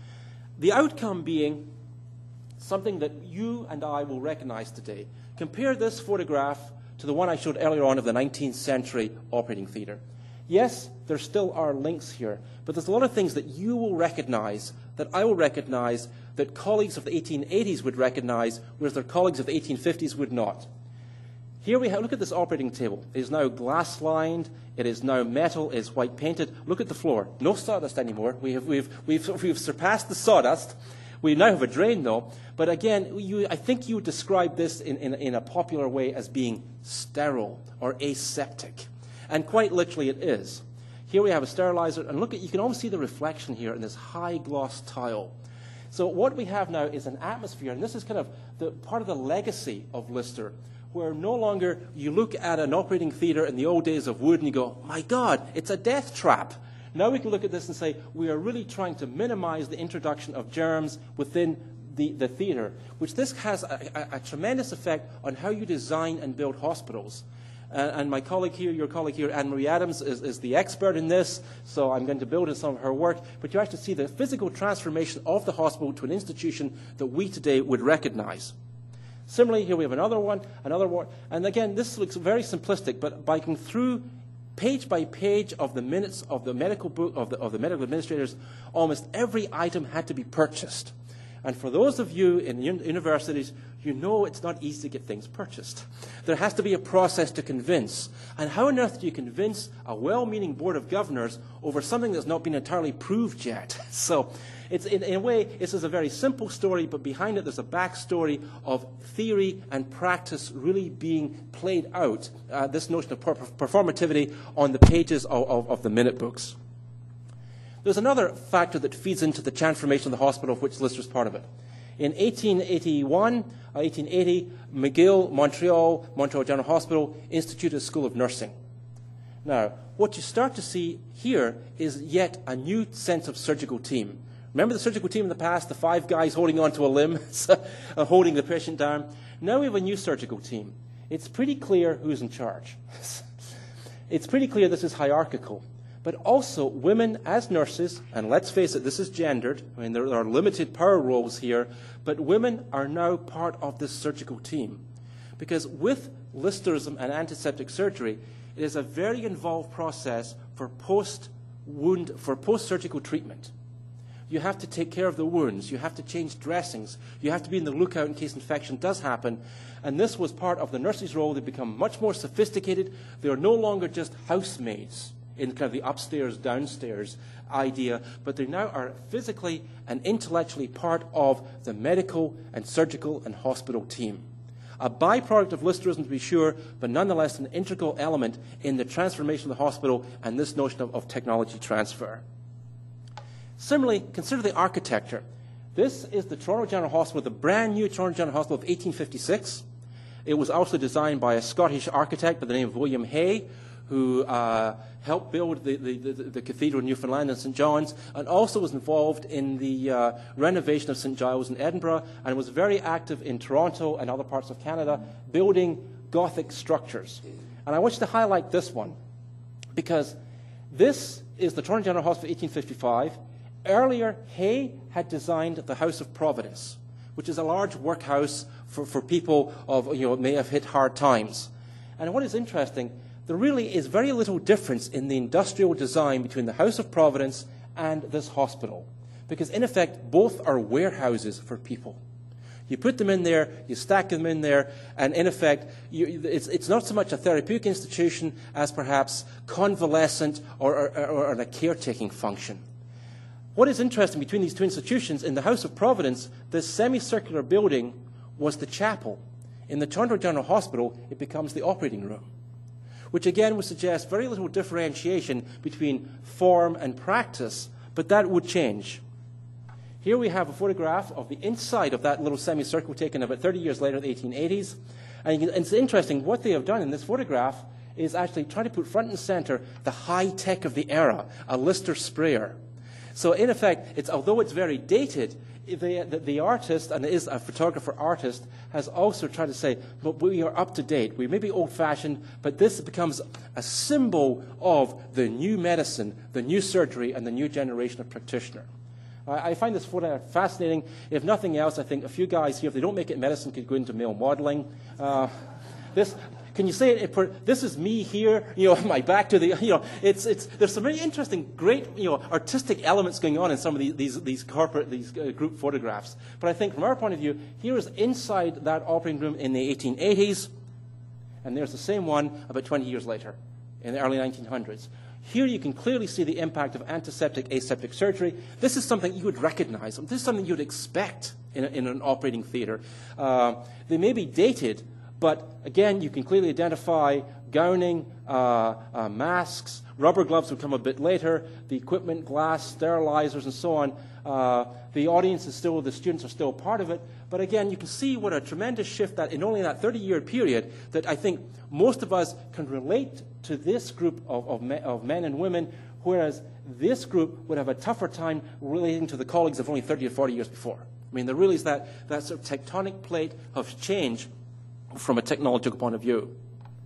The outcome being something that you and I will recognize today. Compare this photograph to the one I showed earlier on of the nineteenth century operating theatre. Yes, there still are links here, but there's a lot of things that you will recognize, that I will recognize, that colleagues of the eighteen eighties would recognize, whereas their colleagues of the eighteen fifties would not. Here we have, look at this operating table. It is now glass-lined, it is now metal, it is white painted. Look at the floor. No sawdust anymore. We have, we've, we've, we've surpassed the sawdust. We now have a drain, though. But again, you, I think you would describe this in, in, in a popular way as being sterile or aseptic. And quite literally it is. Here we have a sterilizer, and look at, you can almost see the reflection here in this high gloss tile. So what we have now is an atmosphere, and this is kind of the, part of the legacy of Lister, where no longer you look at an operating theatre in the old days of wood and you go, my God, it's a death trap. Now we can look at this and say, we are really trying to minimize the introduction of germs within the, the theatre, which this has a, a, a tremendous effect on how you design and build hospitals. Uh, and my colleague here, your colleague here, Anne-Marie Adams, is, is the expert in this, so I'm going to build on some of her work. But you actually see the physical transformation of the hospital to an institution that we today would recognize. Similarly, here we have another one, another one. And again, this looks very simplistic, but by going through page by page of the minutes of the medical book, of the, of the medical administrators, almost every item had to be purchased. And for those of you in universities, you know it's not easy to get things purchased. There has to be a process to convince. And how on earth do you convince a well-meaning board of governors over something that's not been entirely proved yet? So it's, in, in a way, this is a very simple story, but behind it there's a backstory of theory and practice really being played out, uh, this notion of per performativity on the pages of, of, of the minute books. There's another factor that feeds into the transformation of the hospital, of which Lister's part of it. In eighteen eighty-one, uh, eighteen eighty, McGill, Montreal, Montreal General Hospital instituted a school of nursing. Now, what you start to see here is yet a new sense of surgical team. Remember the surgical team in the past, the five guys holding onto a limb, uh, holding the patient down? Now we have a new surgical team. It's pretty clear who's in charge. It's pretty clear this is hierarchical. But also women as nurses, and let's face it, this is gendered. I mean, there are limited power roles here, but women are now part of this surgical team. Because with Listerism and antiseptic surgery, it is a very involved process for post-wound, for post-surgical treatment. You have to take care of the wounds. You have to change dressings. You have to be in the lookout in case infection does happen. And this was part of the nurse's role. They've become much more sophisticated. They are no longer just housemaids in kind of the upstairs, downstairs idea, but they now are physically and intellectually part of the medical and surgical and hospital team. A byproduct of Listerism, to be sure, but nonetheless an integral element in the transformation of the hospital and this notion of, of technology transfer. Similarly, consider the architecture. This is the Toronto General Hospital, the brand new Toronto General Hospital of eighteen fifty-six. It was also designed by a Scottish architect by the name of William Hay, who uh, helped build the, the, the, the cathedral in Newfoundland and Saint John's, and also was involved in the uh, renovation of Saint Giles in Edinburgh, and was very active in Toronto and other parts of Canada, building Gothic structures. And I want you to highlight this one, because this is the Toronto General Hospital of eighteen fifty-five. Earlier, Hay had designed the House of Providence, which is a large workhouse for, for people of, you know, may have hit hard times. And what is interesting, there really is very little difference in the industrial design between the House of Providence and this hospital, because in effect, both are warehouses for people. You put them in there, you stack them in there, and in effect, you, it's, it's not so much a therapeutic institution as perhaps convalescent or, or, or a caretaking function. What is interesting between these two institutions, in the House of Providence, this semicircular building was the chapel. In the Toronto General Hospital, it becomes the operating room, which again would suggest very little differentiation between form and practice, but that would change. Here we have a photograph of the inside of that little semicircle taken about thirty years later in the eighteen eighties. And you can, it's interesting, what they have done in this photograph is actually try to put front and center the high tech of the era, a Lister sprayer. So in effect, it's, although it's very dated, the, the, the artist, and is a photographer artist, has also tried to say, but we are up to date. We may be old-fashioned, but this becomes a symbol of the new medicine, the new surgery, and the new generation of practitioner. I, I find this photo fascinating. If nothing else, I think a few guys here, if they don't make it in medicine, could go into male modeling. Uh, this... Can you say it? it? This is me here, you know, my back to the, you know, it's, it's, there's some very interesting, great, you know, artistic elements going on in some of these, these, these corporate, these uh, group photographs. But I think from our point of view, here is inside that operating room in the eighteen eighties, and there's the same one about twenty years later, in the early nineteen hundreds. Here you can clearly see the impact of antiseptic, aseptic surgery. This is something you would recognize. This is something you would expect in, a, in an operating theater. Uh, they may be dated, but again, you can clearly identify gowning, uh, uh, masks, rubber gloves would come a bit later, the equipment, glass, sterilizers, and so on. Uh, the audience is still, the students are still part of it. But again, you can see what a tremendous shift that in only that thirty-year period that I think most of us can relate to this group of, of, me, of men and women, whereas this group would have a tougher time relating to the colleagues of only thirty or forty years before. I mean, there really is that, that sort of tectonic plate of change from a technological point of view.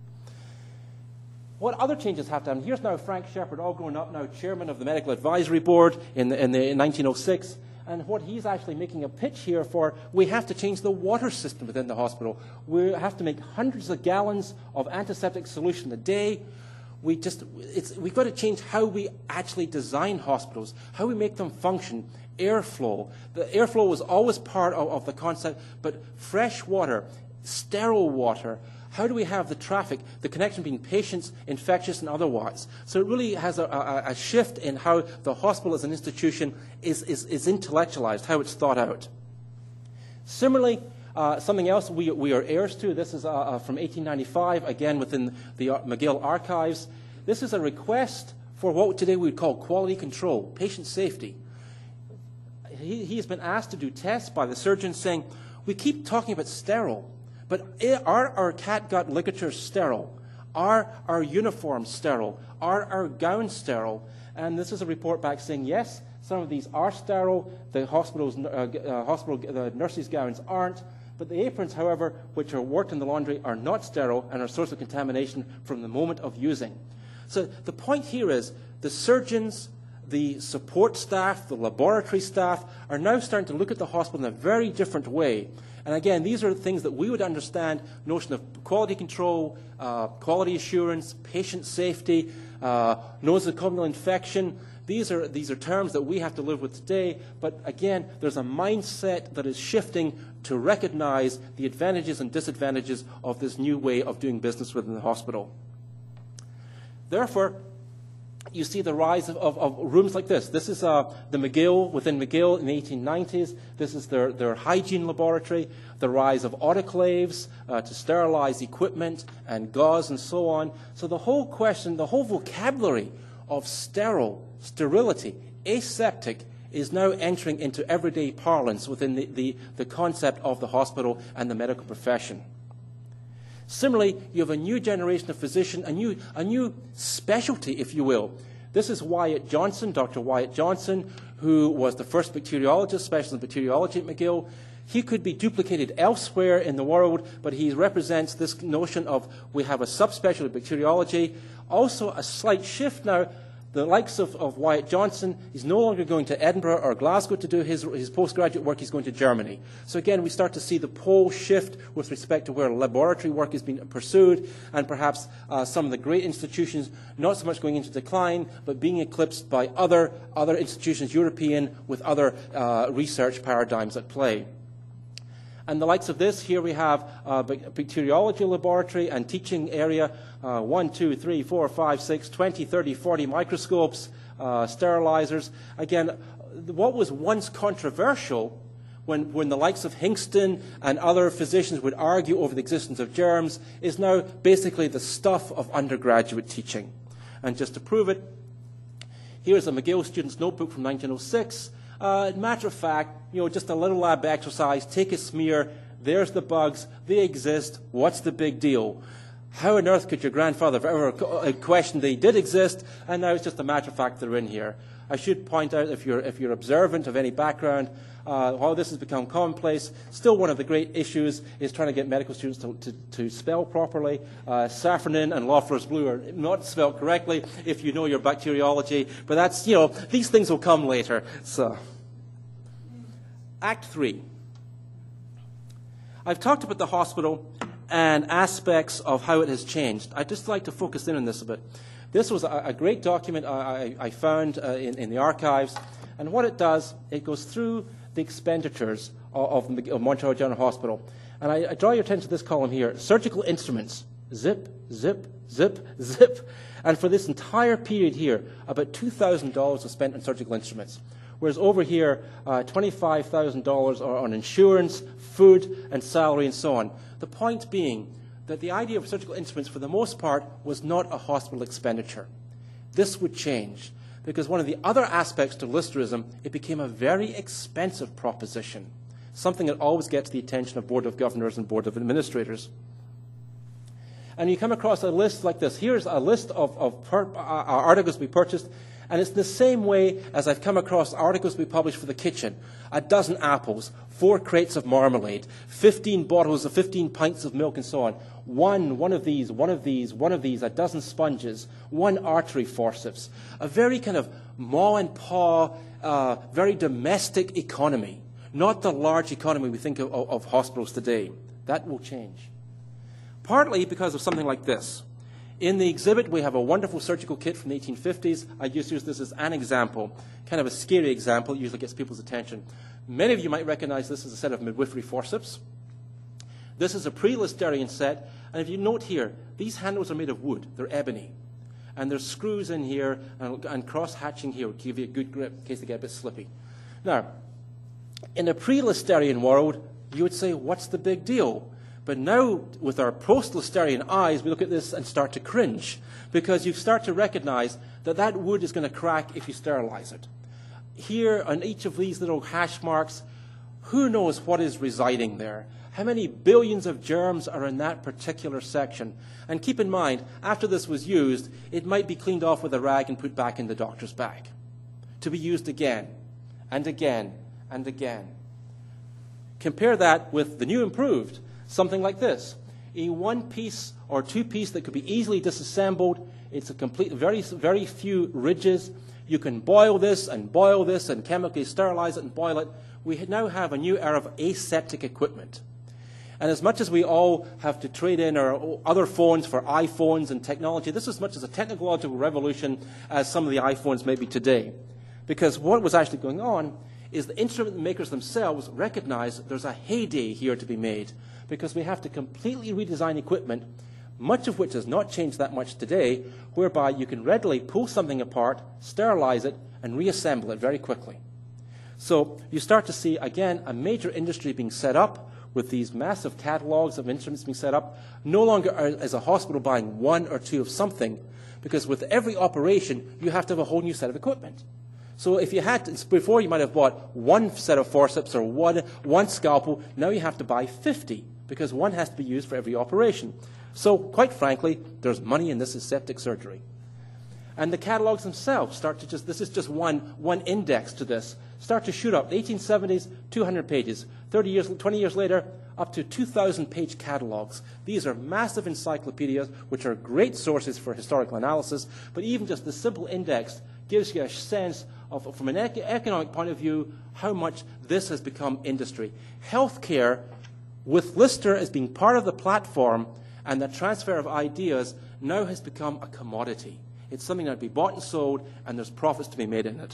What other changes have to happen? Here's now Frank Shepherd, all grown up now, chairman of the Medical Advisory Board in, the, in, the, in nineteen oh six. And what he's actually making a pitch here for, we have to change the water system within the hospital. We have to make hundreds of gallons of antiseptic solution a day. We just, it's, we've got to change how we actually design hospitals, how we make them function. Airflow. The airflow was always part of, of the concept, but fresh water, sterile water, how do we have the traffic, the connection between patients, infectious and otherwise? So it really has a, a, a shift in how the hospital as an institution is, is, is intellectualized, how it's thought out. Similarly, uh, something else we, we are heirs to, this is uh, uh, from eighteen ninety-five, again within the uh, McGill archives. This is a request for what today we would call quality control, patient safety. He, he's been asked to do tests by the surgeon saying, we keep talking about sterile. But are our catgut ligatures sterile? Are our uniforms sterile? Are our gowns sterile? And this is a report back saying, yes, some of these are sterile. The hospital's, uh, uh, hospital, the nurses' gowns aren't. But the aprons, however, which are worked in the laundry, are not sterile and are a source of contamination from the moment of using. So the point here is the surgeons, the support staff, the laboratory staff are now starting to look at the hospital in a very different way. And again, these are things that we would understand, notion of quality control, uh, quality assurance, patient safety, uh, noticeable infection, These are, these are terms that we have to live with today, but again, there's a mindset that is shifting to recognize the advantages and disadvantages of this new way of doing business within the hospital. Therefore, you see the rise of, of, of rooms like this. This is uh, the McGill, within McGill in the eighteen nineties. This is their, their hygiene laboratory, the rise of autoclaves uh, to sterilize equipment and gauze and so on. So the whole question, the whole vocabulary of sterile, sterility, aseptic, is now entering into everyday parlance within the, the, the concept of the hospital and the medical profession. Similarly, you have a new generation of physician, a new, a new specialty, if you will. This is Wyatt Johnson, Doctor Wyatt Johnson, who was the first bacteriologist, specialist in bacteriology at McGill. He could be duplicated elsewhere in the world, but he represents this notion of we have a subspecialty of bacteriology. Also, a slight shift now. The likes of, of Wyatt Johnson, he's no longer going to Edinburgh or Glasgow to do his, his postgraduate work, he's going to Germany. So again, we start to see the pole shift with respect to where laboratory work is being pursued, and perhaps uh, some of the great institutions not so much going into decline, but being eclipsed by other, other institutions, European, with other uh, research paradigms at play. And the likes of this, here we have a bacteriology laboratory and teaching area, uh, one, two, three, four, five, six, twenty, thirty, forty microscopes, uh, sterilizers. Again, what was once controversial when, when the likes of Hingston and other physicians would argue over the existence of germs is now basically the stuff of undergraduate teaching. And just to prove it, here's a McGill student's notebook from nineteen oh six. Uh, matter of fact, you know, just a little lab exercise, take a smear, there's the bugs, they exist, what's the big deal? How on earth could your grandfather have ever questioned they did exist, and now it's just a matter of fact they're in here. I should point out, if you're, if you're observant of any background, uh, while this has become commonplace, still one of the great issues is trying to get medical students to, to, to spell properly. Uh, Safranin and Loeffler's Blue are not spelled correctly if you know your bacteriology, but that's, you know, these things will come later. So, Act three. I've talked about the hospital and aspects of how it has changed. I'd just like to focus in on this a bit. This was a, a great document I, I found uh, in, in the archives, and what it does, it goes through the expenditures of, of, of Montreal General Hospital. And I, I draw your attention to this column here, surgical instruments, zip, zip, zip, zip. And for this entire period here, about two thousand dollars was spent on surgical instruments. Whereas over here, uh, twenty-five thousand dollars are on insurance, food, and salary, and so on. The point being that the idea of surgical instruments, for the most part, was not a hospital expenditure. This would change, because one of the other aspects to Listerism, it became a very expensive proposition, something that always gets the attention of Board of Governors and Board of Administrators. And you come across a list like this. Here's a list of, of per, uh, articles we purchased, and it's the same way as I've come across articles we published for the kitchen. A dozen apples, four crates of marmalade, fifteen bottles of fifteen pints of milk, and so on. One, one of these, one of these, one of these, a dozen sponges, one artery forceps. A very kind of ma and pa, uh, very domestic economy. Not the large economy we think of, of, of hospitals today. That will change. Partly because of something like this. In the exhibit, we have a wonderful surgical kit from the eighteen fifties. I just use this as an example, kind of a scary example. It usually gets people's attention. Many of you might recognize this as a set of midwifery forceps. This is a pre-Listerian set, and if you note here, these handles are made of wood. They're ebony. And there's screws in here and, and cross-hatching here to give you a good grip in case they get a bit slippy. Now, in a pre-Listerian world, you would say, what's the big deal? But now, with our post-Listerian eyes, we look at this and start to cringe, because you start to recognize that that wood is going to crack if you sterilize it. Here, on each of these little hash marks, who knows what is residing there? How many billions of germs are in that particular section? And keep in mind, after this was used, it might be cleaned off with a rag and put back in the doctor's bag, to be used again, and again, and again. Compare that with the new improved, something like this. A one-piece or two-piece that could be easily disassembled. It's a complete, very, very few ridges. You can boil this and boil this and chemically sterilize it and boil it. We now have a new era of aseptic equipment. And as much as we all have to trade in our other phones for iPhones and technology, this is as much as a technological revolution as some of the iPhones may be today. Because what was actually going on is the instrument makers themselves recognize there's a heyday here to be made, because we have to completely redesign equipment, much of which has not changed that much today, whereby you can readily pull something apart, sterilize it, and reassemble it very quickly. So you start to see, again, a major industry being set up with these massive catalogs of instruments being set up. No longer are, is a hospital buying one or two of something, because with every operation, you have to have a whole new set of equipment. So if you had to, before you might have bought one set of forceps or one, one scalpel, now you have to buy fifty, because one has to be used for every operation. So quite frankly, there's money in this aseptic surgery. And the catalogs themselves start to just, this is just one, one index to this, start to shoot up. The eighteen seventies, two hundred pages. thirty years, twenty years later, up to two thousand page catalogs. These are massive encyclopedias, which are great sources for historical analysis, but even just the simple index gives you a sense of, from an ec economic point of view, how much this has become industry. Healthcare, with Lister as being part of the platform and the transfer of ideas, now has become a commodity. It's something that would be bought and sold, and there's profits to be made in it.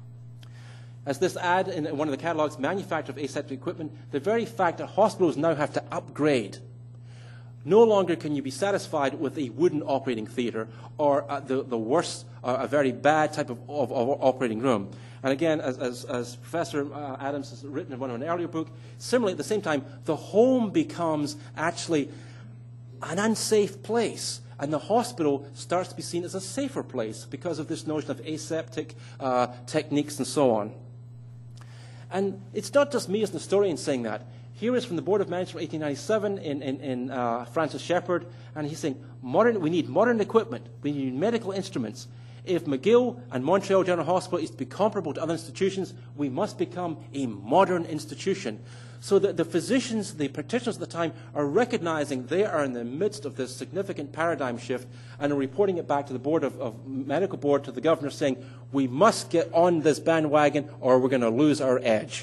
As this ad in one of the catalogs, manufacture of aseptic equipment, the very fact that hospitals now have to upgrade. No longer can you be satisfied with a wooden operating theater or uh, the, the worst, uh, a very bad type of, of, of operating room. And again, as, as, as Professor uh, Adams has written in one of an earlier book, similarly at the same time, the home becomes actually an unsafe place. And the hospital starts to be seen as a safer place because of this notion of aseptic uh, techniques and so on. And it's not just me as an historian saying that. Here is from the Board of Management from eighteen ninety-seven in, in, in uh, Francis Shepherd, and he's saying, modern, we need modern equipment, we need medical instruments. If McGill and Montreal General Hospital is to be comparable to other institutions, we must become a modern institution. So that the physicians, the practitioners at the time, are recognizing they are in the midst of this significant paradigm shift and are reporting it back to the Board of, of Medical Board, to the governor, saying, we must get on this bandwagon or we're going to lose our edge.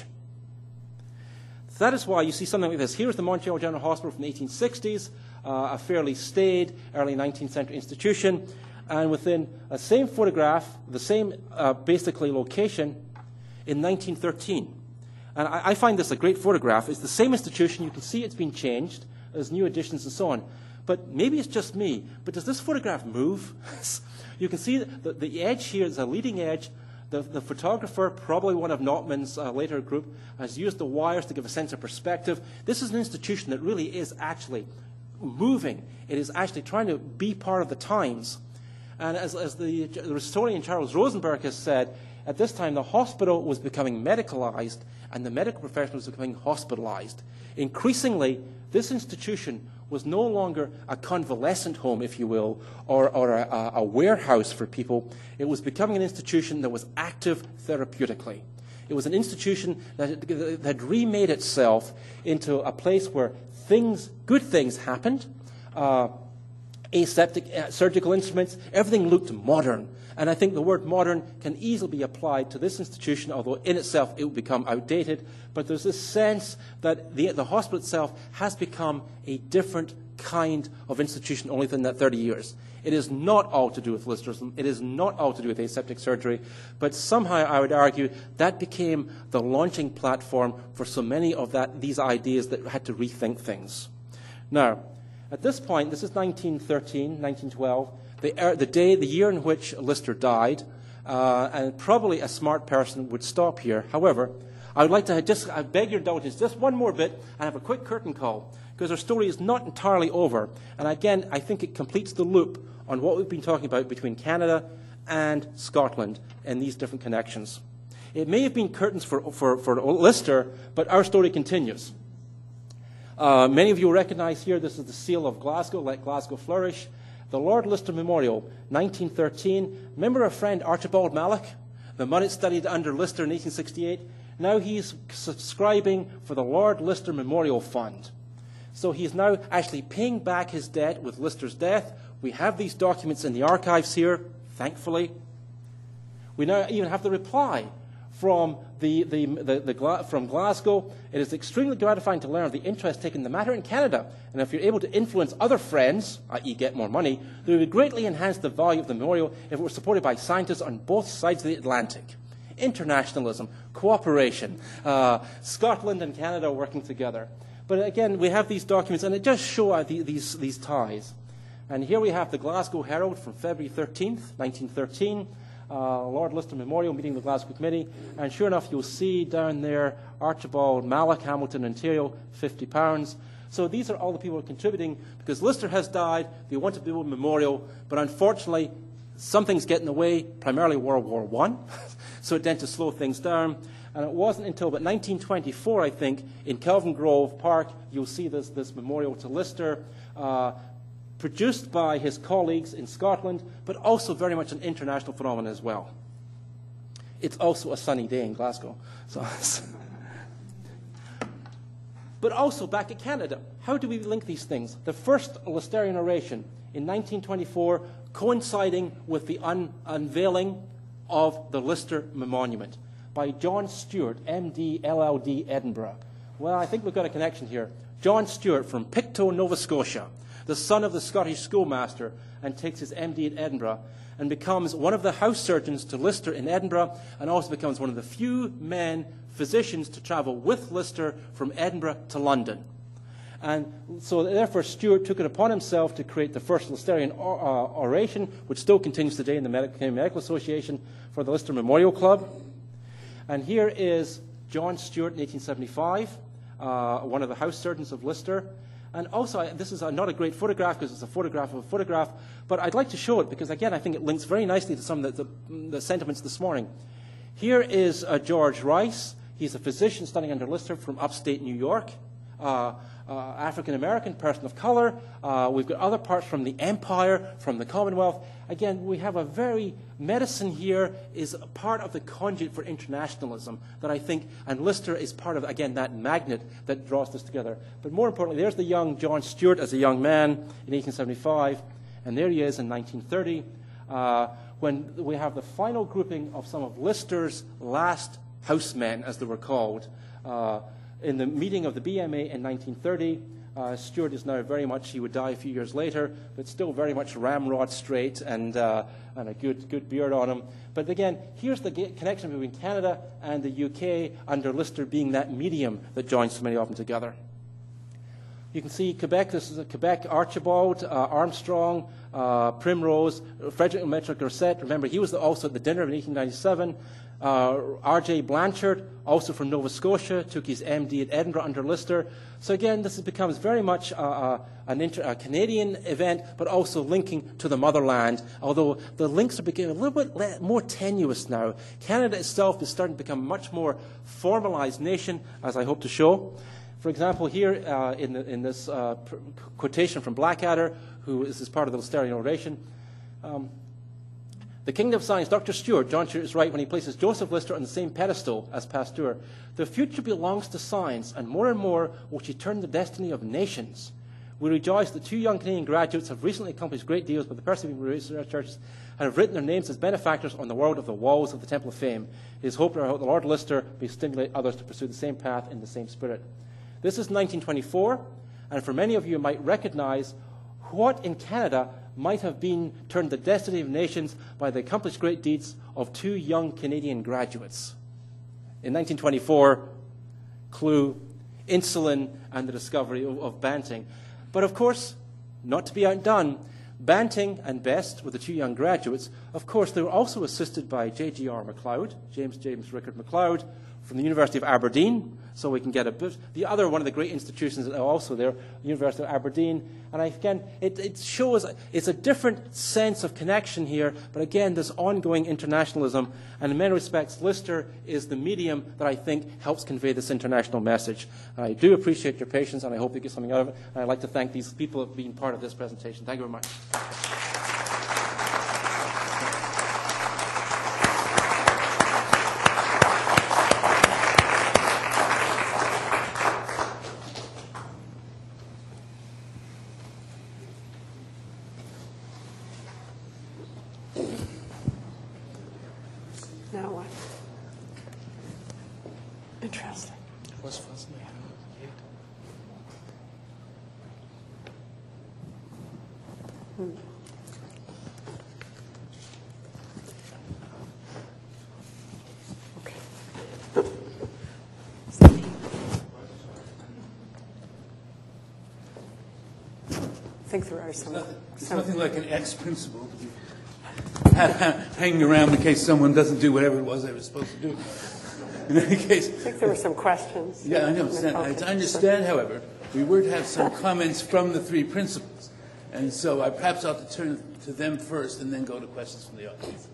So that is why you see something like this. Here's the Montreal General Hospital from the eighteen sixties, uh, a fairly staid, early nineteenth century institution. And within the same photograph, the same uh, basically location, in nineteen thirteen. And I, I find this a great photograph. It's the same institution. You can see it's been changed. There's new additions and so on. But maybe it's just me, but does this photograph move? You can see the, the edge here is a leading edge. The, the photographer, probably one of Notman's uh, later group, has used the wires to give a sense of perspective. This is an institution that really is actually moving. It is actually trying to be part of the times. And as, as the, the historian Charles Rosenberg has said, at this time the hospital was becoming medicalized and the medical profession was becoming hospitalized. Increasingly, this institution was no longer a convalescent home, if you will, or, or a, a warehouse for people. It was becoming an institution that was active therapeutically. It was an institution that, that had remade itself into a place where things, good things happened. Uh, aseptic uh, surgical instruments, everything looked modern. And I think the word modern can easily be applied to this institution, although in itself it will become outdated. But there's this sense that the, the hospital itself has become a different kind of institution only within that thirty years. It is not all to do with Listerism. It is not all to do with aseptic surgery. But somehow I would argue that became the launching platform for so many of that, these ideas that had to rethink things. Now, at this point, this is nineteen thirteen, nineteen twelve, the, the day, the year in which Lister died, uh, and probably a smart person would stop here. However, I would like to just, I beg your indulgence, just one more bit, and have a quick curtain call, because our story is not entirely over. And again, I think it completes the loop on what we've been talking about between Canada and Scotland and these different connections. It may have been curtains for, for, for Lister, but our story continues. Uh, many of you will recognize here, this is the seal of Glasgow, Let Glasgow Flourish. The Lord Lister Memorial, nineteen thirteen. Remember our friend Archibald Malloch, the man that studied under Lister in eighteen sixty-eight? Now he's subscribing for the Lord Lister Memorial Fund. So he's now actually paying back his debt with Lister's death. We have these documents in the archives here, thankfully. We now even have the reply from, the, the, the, the Gla from Glasgow. It is extremely gratifying to learn of the interest taken in the matter in Canada, and if you're able to influence other friends, that is get more money, it would greatly enhance the value of the memorial if it were supported by scientists on both sides of the Atlantic. Internationalism, cooperation, uh, Scotland and Canada working together. But again, we have these documents, and it does show uh, the, these, these ties. And here we have the Glasgow Herald from February thirteenth, nineteen thirteen, uh, Lord Lister Memorial meeting the Glasgow Committee. And sure enough, you'll see down there Archibald Malloch, Hamilton, Ontario, fifty pounds. So these are all the people who are contributing because Lister has died. They want to build a memorial, but unfortunately, something's getting in the way, primarily World War One. So it tended to slow things down. And it wasn't until about nineteen twenty-four, I think, in Kelvingrove Park, you'll see this, this memorial to Lister, uh, produced by his colleagues in Scotland, but also very much an international phenomenon as well. It's also a sunny day in Glasgow. So, but also back at Canada, how do we link these things? The first Listerian oration in nineteen twenty-four, coinciding with the un unveiling of the Lister Monument by John Stewart, M D, L L D, Edinburgh. Well, I think we've got a connection here. John Stewart from Pictou, Nova Scotia, the son of the Scottish schoolmaster, and takes his M D at Edinburgh and becomes one of the house surgeons to Lister in Edinburgh, and also becomes one of the few men physicians to travel with Lister from Edinburgh to London. And so therefore Stewart took it upon himself to create the first Listerian or, uh, oration, which still continues today in the Medical, Medical Association for the Lister Memorial Club. And here is John Stewart in eighteen seventy-five, uh, one of the house surgeons of Lister. And also, I, this is a, not a great photograph because it's a photograph of a photograph, but I'd like to show it because, again, I think it links very nicely to some of the, the, the sentiments this morning. Here is uh, George Rice. He's a physician studying under Lister from upstate New York, uh, uh, African-American, person of color. Uh, we've got other parts from the Empire, from the Commonwealth. Again, we have a very, medicine here is a part of the conduit for internationalism that I think, and Lister is part of, again, that magnet that draws this together. But more importantly, there's the young John Stewart as a young man in eighteen seventy-five, and there he is in nineteen thirty, uh, when we have the final grouping of some of Lister's last housemen, as they were called, uh, in the meeting of the B M A in nineteen thirty. Uh, Stewart is now very much, he would die a few years later, but still very much ramrod straight and, uh, and a good, good beard on him. But again, here's the connection between Canada and the U K under Lister being that medium that joins so many of them together. You can see Quebec, this is a Quebec Archibald, uh, Armstrong, uh, Primrose, Frederick Lemaitre Grosset. Remember, he was also at the dinner in eighteen ninety-seven. Uh, R J Blanchard, also from Nova Scotia, took his M D at Edinburgh under Lister. So again, this becomes very much uh, uh, an inter a Canadian event, but also linking to the motherland, although the links are becoming a little bit more tenuous now. Canada itself is starting to become a much more formalized nation, as I hope to show. For example, here uh, in, the, in this uh, quotation from Blackadder, who is, is part of the Listerian oration, um, the kingdom of science, Doctor Stewart, John Stewart is right when he places Joseph Lister on the same pedestal as Pasteur. The future belongs to science, and more and more will she turn the destiny of nations. We rejoice that two young Canadian graduates have recently accomplished great deals with the persevering researchers and have written their names as benefactors on the world of the walls of the Temple of Fame. It is hoped that the Lord Lister may stimulate others to pursue the same path in the same spirit. This is nineteen twenty-four, and for many of you might recognize what in Canada might have been turned the destiny of nations by the accomplished great deeds of two young Canadian graduates. In nineteen twenty-four, Clue, insulin, and the discovery of, of Banting. But of course, not to be outdone, Banting and Best were the two young graduates. Of course, they were also assisted by J G R MacLeod, James James Rickard MacLeod, from the University of Aberdeen, so we can get a bit. The other one of the great institutions that are also there, the University of Aberdeen. And again, it, it shows it's a different sense of connection here, but again, this ongoing internationalism. And in many respects, Lister is the medium that I think helps convey this international message. And I do appreciate your patience, and I hope you get something out of it. And I'd like to thank these people for being part of this presentation. Thank you very much. Now what? off, hasn't he? Hmm. I think there are some. It's nothing, it's some nothing like an ex-principal to be hanging around in case someone doesn't do whatever it was they were supposed to do. In any case. I think there were some questions. Yeah, I understand. I understand, however, we were to have some comments from the three principals. And so I perhaps ought to turn to them first and then go to questions from the audience.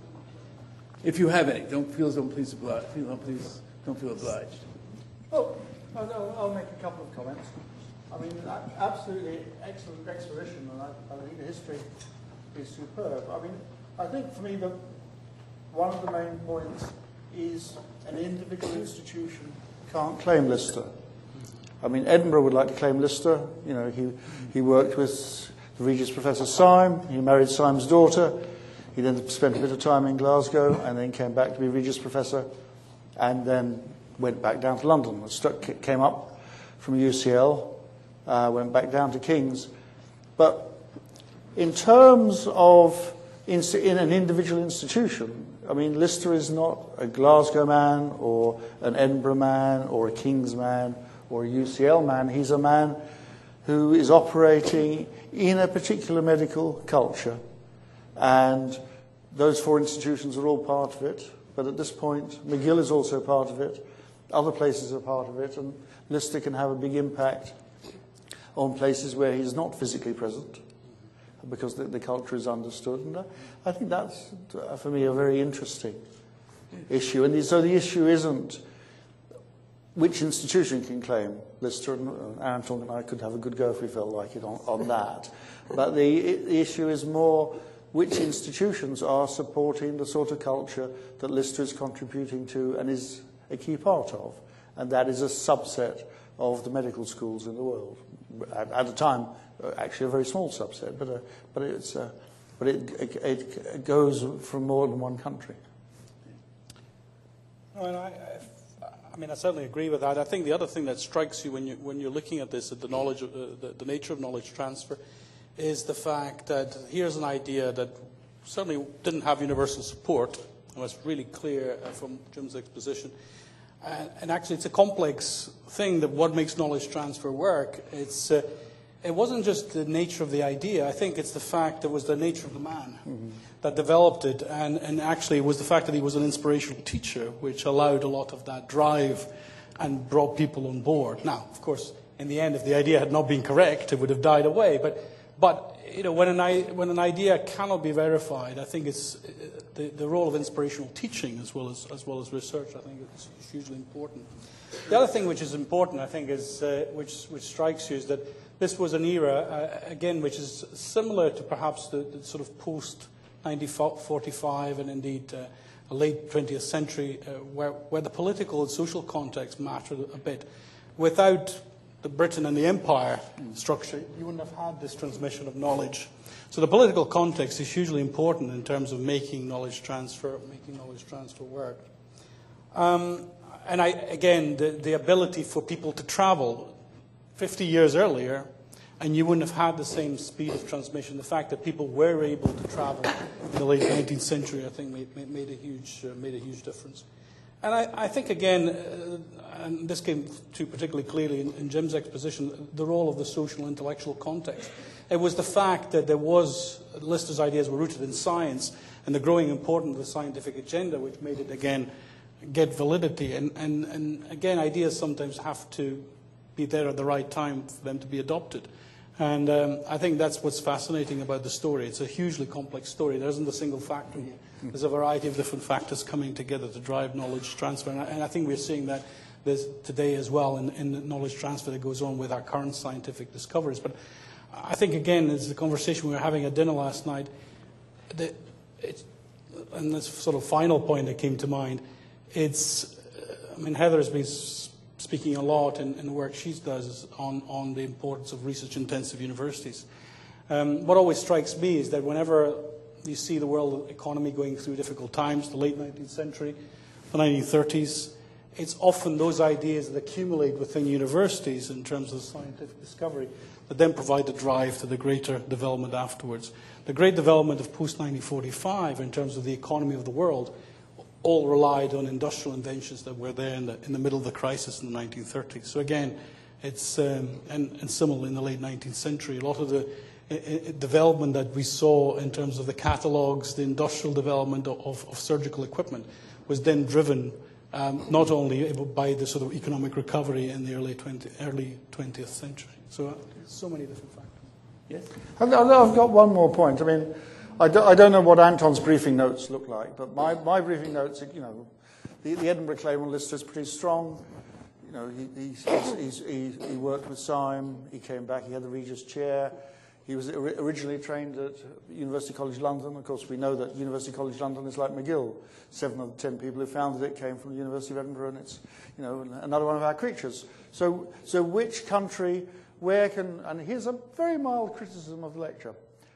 If you have any, don't feel don't please obliged. Feel, please don't feel obliged. Oh, I'll, I'll make a couple of comments. I mean, absolutely excellent exposition, and I, I think the history is superb. I mean, I think for me the one of the main points is an individual institution can't claim Lister. I mean, Edinburgh would like to claim Lister. You know, he he worked with the Regius Professor Syme. He married Syme's daughter. He then spent a bit of time in Glasgow and then came back to be Regius Professor, and then went back down to London. Stuck, came up from U C L, uh, went back down to King's. But in terms of in, in an individual institution, I mean, Lister is not a Glasgow man or an Edinburgh man or a King's man or a U C L man. He's a man who is operating in a particular medical culture. And those four institutions are all part of it. But at this point, McGill is also part of it. Other places are part of it. And Lister can have a big impact on places where he's not physically present, because the, the culture is understood. And uh, I think that's, uh, for me, a very interesting issue. And the, so the issue isn't which institution can claim Lister, and uh, Anton and I could have a good go if we felt like it on, on that. But the, the issue is more which institutions are supporting the sort of culture that Lister is contributing to and is a key part of. And that is a subset of the medical schools in the world. At, at a time, actually a very small subset, but, uh, but, it's, uh, but it, it, it goes from more than one country. No, and I, I, I mean, I certainly agree with that. I think the other thing that strikes you when, you, when you're looking at this, at the, knowledge, uh, the, the nature of knowledge transfer, is the fact that here's an idea that certainly didn't have universal support, and was really clear uh, from Jim's exposition. And, and actually, it's a complex thing that what makes knowledge transfer work. It's, uh, it wasn't just the nature of the idea. I think it's the fact that it was the nature of the man mm-hmm. that developed it. And, and actually, it was the fact that he was an inspirational teacher, which allowed a lot of that drive and brought people on board. Now, of course, in the end, if the idea had not been correct, it would have died away. But, but you know, when an, when an idea cannot be verified, I think it's the, the role of inspirational teaching as well as, as well as research, I think is hugely important. The other thing which is important, I think, is uh, which, which strikes you is that this was an era, uh, again, which is similar to perhaps the, the sort of post nineteen forty-five and indeed uh, a late twentieth century, uh, where, where the political and social context mattered a bit. Without the Britain and the Empire structure, you wouldn't have had this transmission of knowledge. So the political context is hugely important in terms of making knowledge transfer, making knowledge transfer work. Um, and I, again, the, the ability for people to travel fifty years earlier, and you wouldn't have had the same speed of transmission. The fact that people were able to travel in the late nineteenth century, I think, made, made, a, huge, uh, made a huge difference. And I, I think, again, uh, and this came through particularly clearly in, in Jim's exposition, the role of the social intellectual context. It was the fact that there was, Lister's ideas were rooted in science and the growing importance of the scientific agenda, which made it, again, get validity. And, and, and again, ideas sometimes have to be there at the right time for them to be adopted. And um, I think that's what's fascinating about the story. It's a hugely complex story. There isn't a single factor here. There's a variety of different factors coming together to drive knowledge transfer. And I, and I think we're seeing that there's today as well in, in the knowledge transfer that goes on with our current scientific discoveries. But I think, again, as the conversation we were having at dinner last night, the, it's, and this sort of final point that came to mind, it's, I mean, Heather has been speaking a lot in, in the work she does on, on the importance of research-intensive universities. Um, what always strikes me is that whenever you see the world economy going through difficult times, the late nineteenth century, the nineteen thirties, it's often those ideas that accumulate within universities in terms of scientific discovery that then provide the drive to the greater development afterwards. The great development of post nineteen forty-five in terms of the economy of the world all relied on industrial inventions that were there in the, in the middle of the crisis in the nineteen thirties. So again, it's, um, and, and similarly in the late nineteenth century, a lot of the uh, development that we saw in terms of the catalogues, the industrial development of, of surgical equipment was then driven um, not only by the sort of economic recovery in the early, twenty, early twentieth century. So uh, so many different factors. Yes? I've I've got one more point. I mean, I don't, I don't know what Anton's briefing notes look like, but my, my briefing notes, you know, the, the Edinburgh Claymore list is pretty strong. You know, he, he's, he's, he's, he worked with Syme, he came back, he had the Regis Chair. He was originally trained at University College London. Of course, we know that University College London is like McGill. Seven of the ten people who founded it came from the University of Edinburgh, and it's, you know, another one of our creatures. So, so which country, where can, and here's a very mild criticism of the lecture.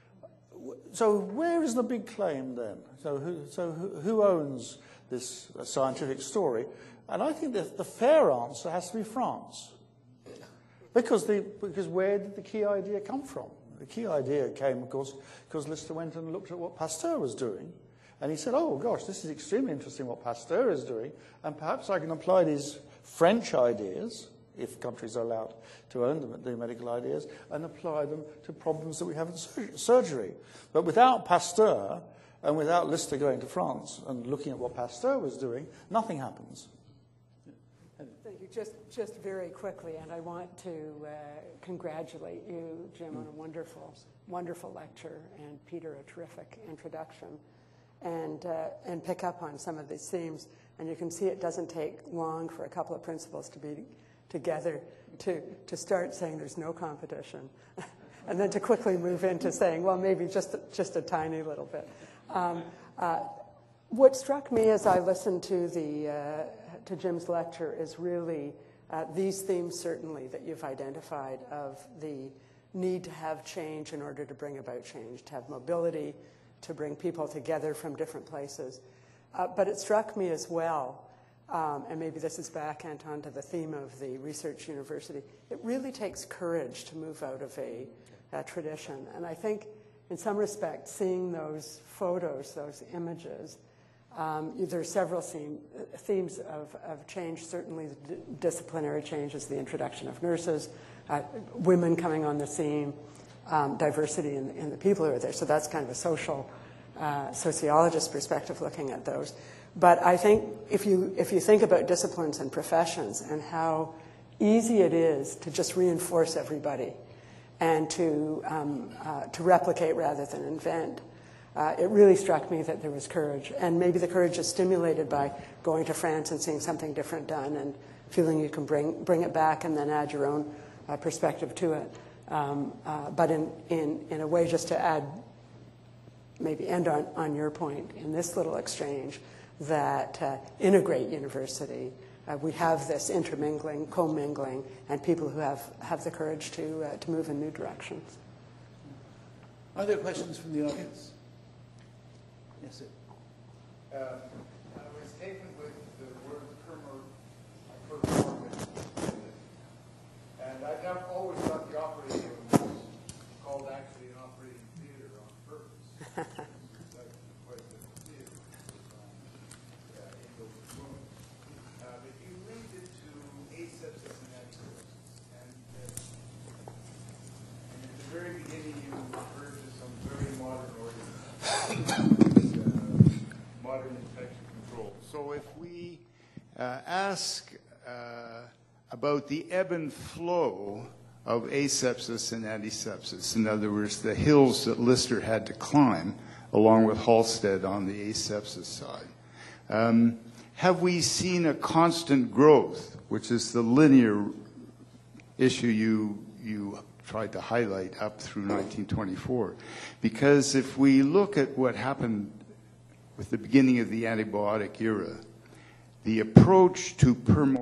So where is the big claim then? So who, so who, who owns this uh, scientific story? And I think that the fair answer has to be France. Because, the, because where did the key idea come from? The key idea came, of course, because Lister went and looked at what Pasteur was doing. And he said, oh, gosh, this is extremely interesting what Pasteur is doing, and perhaps I can apply these French ideas, if countries are allowed to own the, the medical ideas, and apply them to problems that we have in sur surgery. But without Pasteur, and without Lister going to France and looking at what Pasteur was doing, nothing happens. Thank you. Just, just very quickly, and I want to uh, congratulate you, Jim, on a wonderful, wonderful lecture, and Peter, a terrific introduction, and, uh, and pick up on some of these themes. And you can see it doesn't take long for a couple of principles to be together to, to start saying there's no competition, and then to quickly move into saying, well, maybe just, just a tiny little bit. Um, uh, what struck me as I listened to the uh, to Jim's lecture is really uh, these themes certainly that you've identified of the need to have change in order to bring about change, to have mobility, to bring people together from different places. Uh, but it struck me as well, um, and maybe this is back, Anton, to the theme of the research university, it really takes courage to move out of a, a tradition. And I think in some respects, seeing those photos, those images, Um, there are several theme, themes of, of change. Certainly, the disciplinary change is the introduction of nurses, uh, women coming on the scene, um, diversity in, in the people who are there. So that's kind of a social uh, sociologist perspective looking at those. But I think if you if you think about disciplines and professions and how easy it is to just reinforce everybody and to um, uh, to replicate rather than invent. Uh, it really struck me that there was courage, and maybe the courage is stimulated by going to France and seeing something different done and feeling you can bring bring it back and then add your own uh, perspective to it. Um, uh, but in, in, in a way, just to add, maybe end on, on your point in this little exchange, that uh, integrate university, uh, we have this intermingling, commingling, and people who have, have the courage to, uh, to move in new directions. Are there questions from the audience? Yes, sir. Uh, I was taken with the word performance, and I never always thought the operating room was called actually an operating theater on purpose. That's quite the theater uh, in those rooms. Uh, but you linked it to asepsis and antisepsis, and, uh, and at the very beginning you referred to some very modern organisms. Modern infection control. So if we uh, ask uh, about the ebb and flow of asepsis and antisepsis, in other words, the hills that Lister had to climb, along with Halsted on the asepsis side, um, have we seen a constant growth, which is the linear issue you, you tried to highlight up through nineteen twenty-four? Because if we look at what happened with the beginning of the antibiotic era, the approach to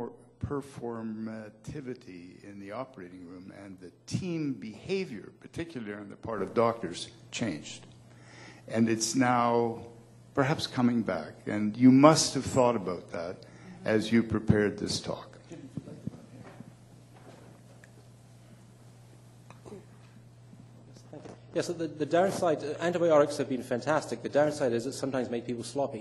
performativity in the operating room and the team behavior, particularly on the part of doctors, changed. And it's now perhaps coming back. And you must have thought about that as you prepared this talk? Yes, the, the downside, antibiotics have been fantastic. The downside is it sometimes make people sloppy.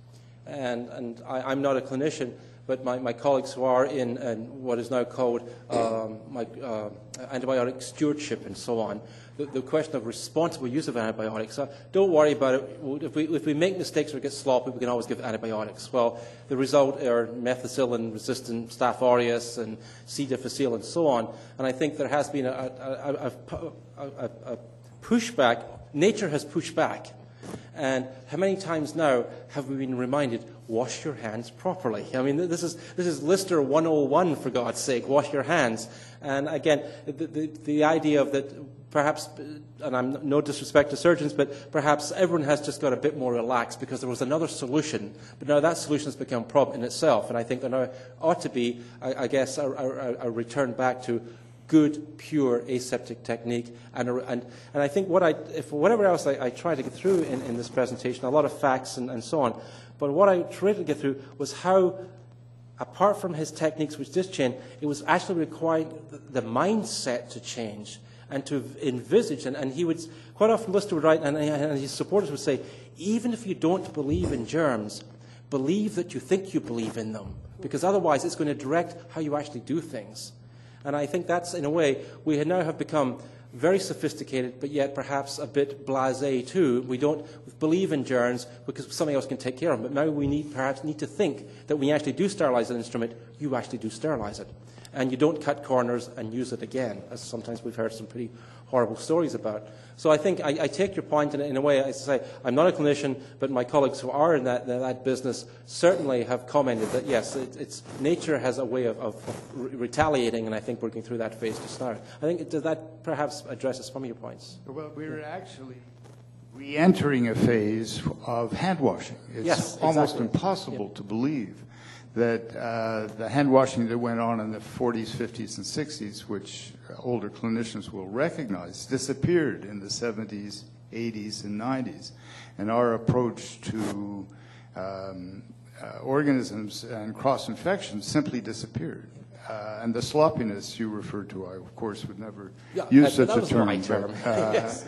And, and I, I'm not a clinician, but my, my colleagues who are in, in what is now called um, my, uh, antibiotic stewardship and so on, the, the question of responsible use of antibiotics, uh, don't worry about it. If we, if we make mistakes or get sloppy, we can always give antibiotics. Well, the result are methicillin-resistant Staph aureus and C. difficile and so on. And I think there has been a, a, a, a, a, a pushback. Nature has pushed back. And how many times now have we been reminded, wash your hands properly? I mean, this is, this is Lister one oh one, for God's sake, wash your hands. And again, the, the, the idea of that perhaps, and I'm no disrespect to surgeons, but perhaps everyone has just got a bit more relaxed because there was another solution. But now that solution has become a problem in itself. And I think there now ought to be, I, I guess, a, a, a return back to good, pure aseptic technique. And, and, and I think what I, if whatever else I, I tried to get through in, in this presentation, a lot of facts and, and so on, but what I tried to get through was how, apart from his techniques which did change, it was actually requiring the, the mindset to change and to envisage. And, and he would, quite often Lister would write, and, and his supporters would say, even if you don't believe in germs, believe that you think you believe in them, because otherwise it's going to direct how you actually do things. And I think that's, in a way, we now have become very sophisticated, but yet perhaps a bit blasé too. We don't believe in germs because somebody else can take care of them. But now we need, perhaps need to think that when you actually do sterilize an instrument, you actually do sterilize it. And you don't cut corners and use it again, as sometimes we've heard some pretty horrible stories about. So I think I, I take your point, and in a way, I say, I'm not a clinician, but my colleagues who are in that, that business certainly have commented that, yes, it, it's, nature has a way of, of, of retaliating, and I think we're going through that phase just now. I think, does that perhaps addresses some of your points? Well, we're actually re-entering a phase of hand washing. It's yes, almost exactly. impossible yeah. to believe that uh, the hand washing that went on in the forties, fifties, and sixties, which older clinicians will recognize, disappeared in the seventies, eighties, and nineties. And our approach to um, uh, organisms and cross-infections simply disappeared. Uh, and the sloppiness you referred to, I, of course, would never yeah, use that, such that a was term. my term. But, uh, yes.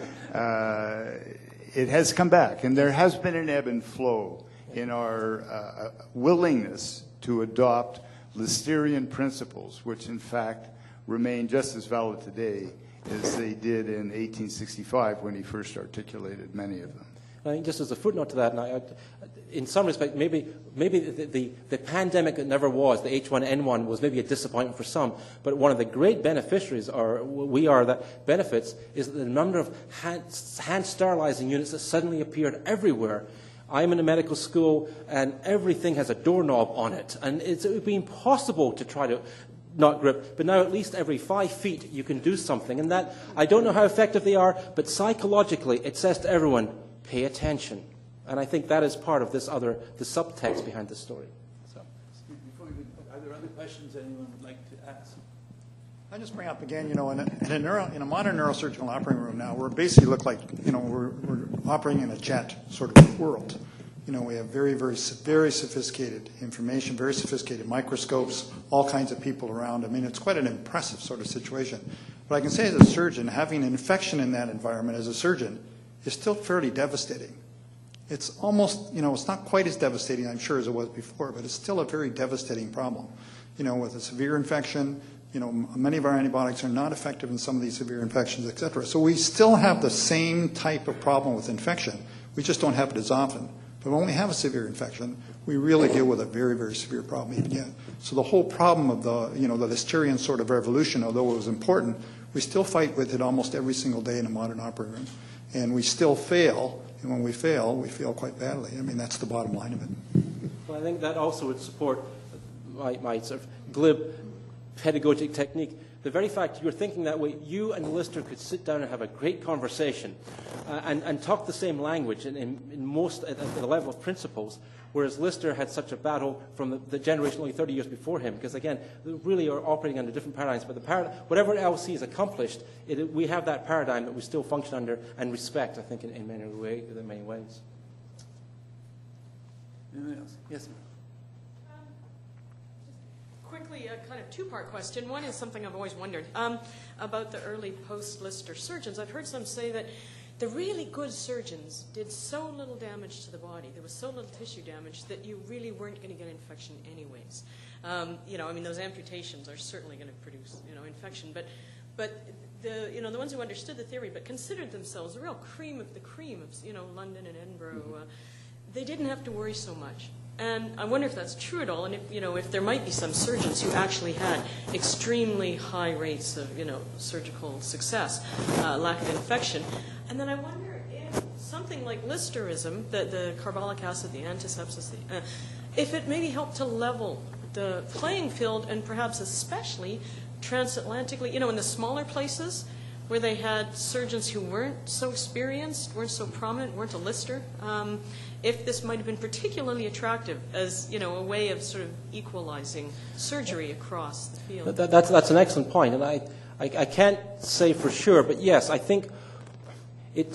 uh, it has come back, and there has been an ebb and flow in our uh, willingness to adopt Listerian principles, which in fact remain just as valid today as they did in eighteen sixty-five when he first articulated many of them. I think just as a footnote to that, and I, I, in some respect, maybe, maybe the, the, the pandemic that never was, the H one N one, was maybe a disappointment for some, but one of the great beneficiaries, or we are, that benefits, is that the number of hand, hand sterilizing units that suddenly appeared everywhere. I'm in a medical school, and everything has a doorknob on it, and it's, it would be impossible to try to not grip, but now at least every five feet you can do something, and that, I don't know how effective they are, but psychologically it says to everyone, pay attention. And I think that is part of this other, the subtext behind this story. So. Before we, are there other questions anyone would like to ask? I just bring up again, you know, in a, in a, neuro, in a modern neurosurgical operating room now, we're basically look like, you know, we're, we're operating in a jet sort of world. You know, we have very, very, very sophisticated information, very sophisticated microscopes, all kinds of people around. I mean, it's quite an impressive sort of situation. But I can say as a surgeon, having an infection in that environment as a surgeon is still fairly devastating. It's almost, you know, it's not quite as devastating, I'm sure, as it was before, but it's still a very devastating problem. You know, with a severe infection, you know, many of our antibiotics are not effective in some of these severe infections, et cetera. So we still have the same type of problem with infection. We just don't have it as often. But when we have a severe infection, we really deal with a very, very severe problem even yet. So the whole problem of the, you know, the Listerian sort of revolution, although it was important, we still fight with it almost every single day in a modern operating room. And we still fail, and when we fail, we fail quite badly. I mean, that's the bottom line of it. Well, I think that also would support my, my sort of glib pedagogic technique. The very fact you're thinking that way, you and Lister could sit down and have a great conversation uh, and, and talk the same language in, in, in most, at, at the level of principles, whereas Lister had such a battle from the, the generation only thirty years before him, because again, they really are operating under different paradigms, but the parad whatever L C is accomplished, it, we have that paradigm that we still function under and respect, I think, in, in, many, way, in many ways. Anyone else? Yes, ma'am. quickly, a kind of two-part question. One is something I've always wondered um, about the early post-Lister surgeons. I've heard some say that the really good surgeons did so little damage to the body, there was so little tissue damage, that you really weren't going to get infection anyways. Um, you know, I mean, those amputations are certainly going to produce, you know, infection, but, but the, you know, the ones who understood the theory but considered themselves the real cream of the cream of, you know, London and Edinburgh, uh, they didn't have to worry so much. And I wonder if that's true at all, and if, you know, if there might be some surgeons who actually had extremely high rates of, you know, surgical success, uh, lack of infection. And then I wonder if something like Listerism, the, the carbolic acid, the antisepsis, the, uh, if it maybe helped to level the playing field, and perhaps especially transatlantically, you know, in the smaller places where they had surgeons who weren't so experienced, weren't so prominent, weren't a Lister, um, if this might have been particularly attractive as, you know, a way of sort of equalizing surgery across the field. That, that's, that's an excellent point, and I, I, I can't say for sure, but yes, I think it,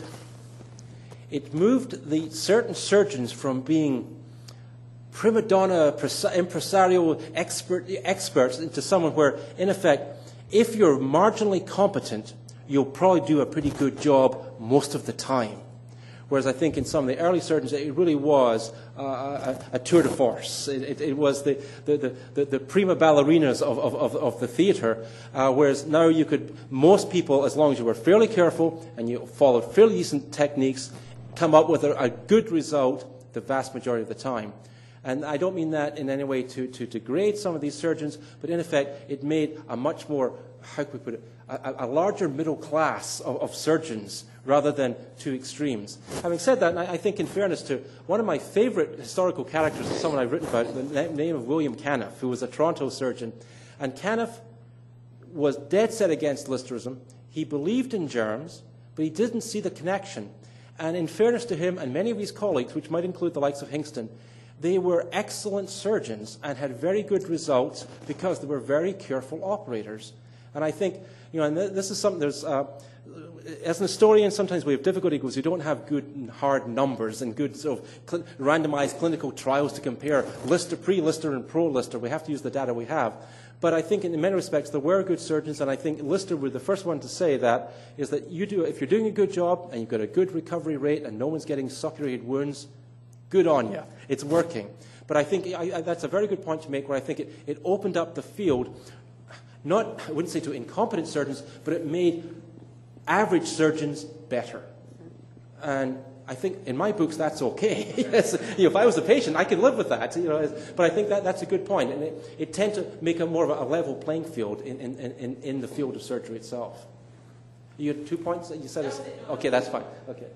it moved the certain surgeons from being prima donna, impresario expert, experts into someone where, in effect, if you're marginally competent, you'll probably do a pretty good job most of the time. Whereas I think in some of the early surgeons, it really was uh, a, a tour de force. It, it, it was the, the, the, the prima ballerinas of, of, of the theatre, uh, whereas now you could, most people, as long as you were fairly careful and you followed fairly decent techniques, come up with a, a good result the vast majority of the time. And I don't mean that in any way to, to degrade some of these surgeons, but in effect, it made a much more, how could we put it, a, a larger middle class of, of surgeons rather than two extremes. Having said that, I, I think in fairness to one of my favorite historical characters is someone I've written about, the name of William Caniff, who was a Toronto surgeon. And Caniff was dead set against Listerism. He believed in germs, but he didn't see the connection. And in fairness to him and many of his colleagues, which might include the likes of Hingston, they were excellent surgeons and had very good results because they were very careful operators. And I think, you know, and this is something, there's, uh, as an historian, sometimes we have difficulty because we don't have good and hard numbers and good sort of cl- randomized clinical trials to compare Lister, pre-Lister and pro-Lister. We have to use the data we have. But I think in many respects there were good surgeons, and I think Lister were the first one to say that, is that you do, if you're doing a good job and you've got a good recovery rate and no one's getting succurated wounds, good on you. It's working. But I think I, I, that's a very good point to make, where I think it, it opened up the field, not, I wouldn't say to incompetent surgeons, but it made average surgeons better. And I think in my books that's okay. Yes, you know, if I was a patient, I could live with that. You know, but I think that that's a good point. And it, it tends to make a more of a level playing field in, in, in, in the field of surgery itself. You had two points that you said? Is, okay, that's fine. Okay.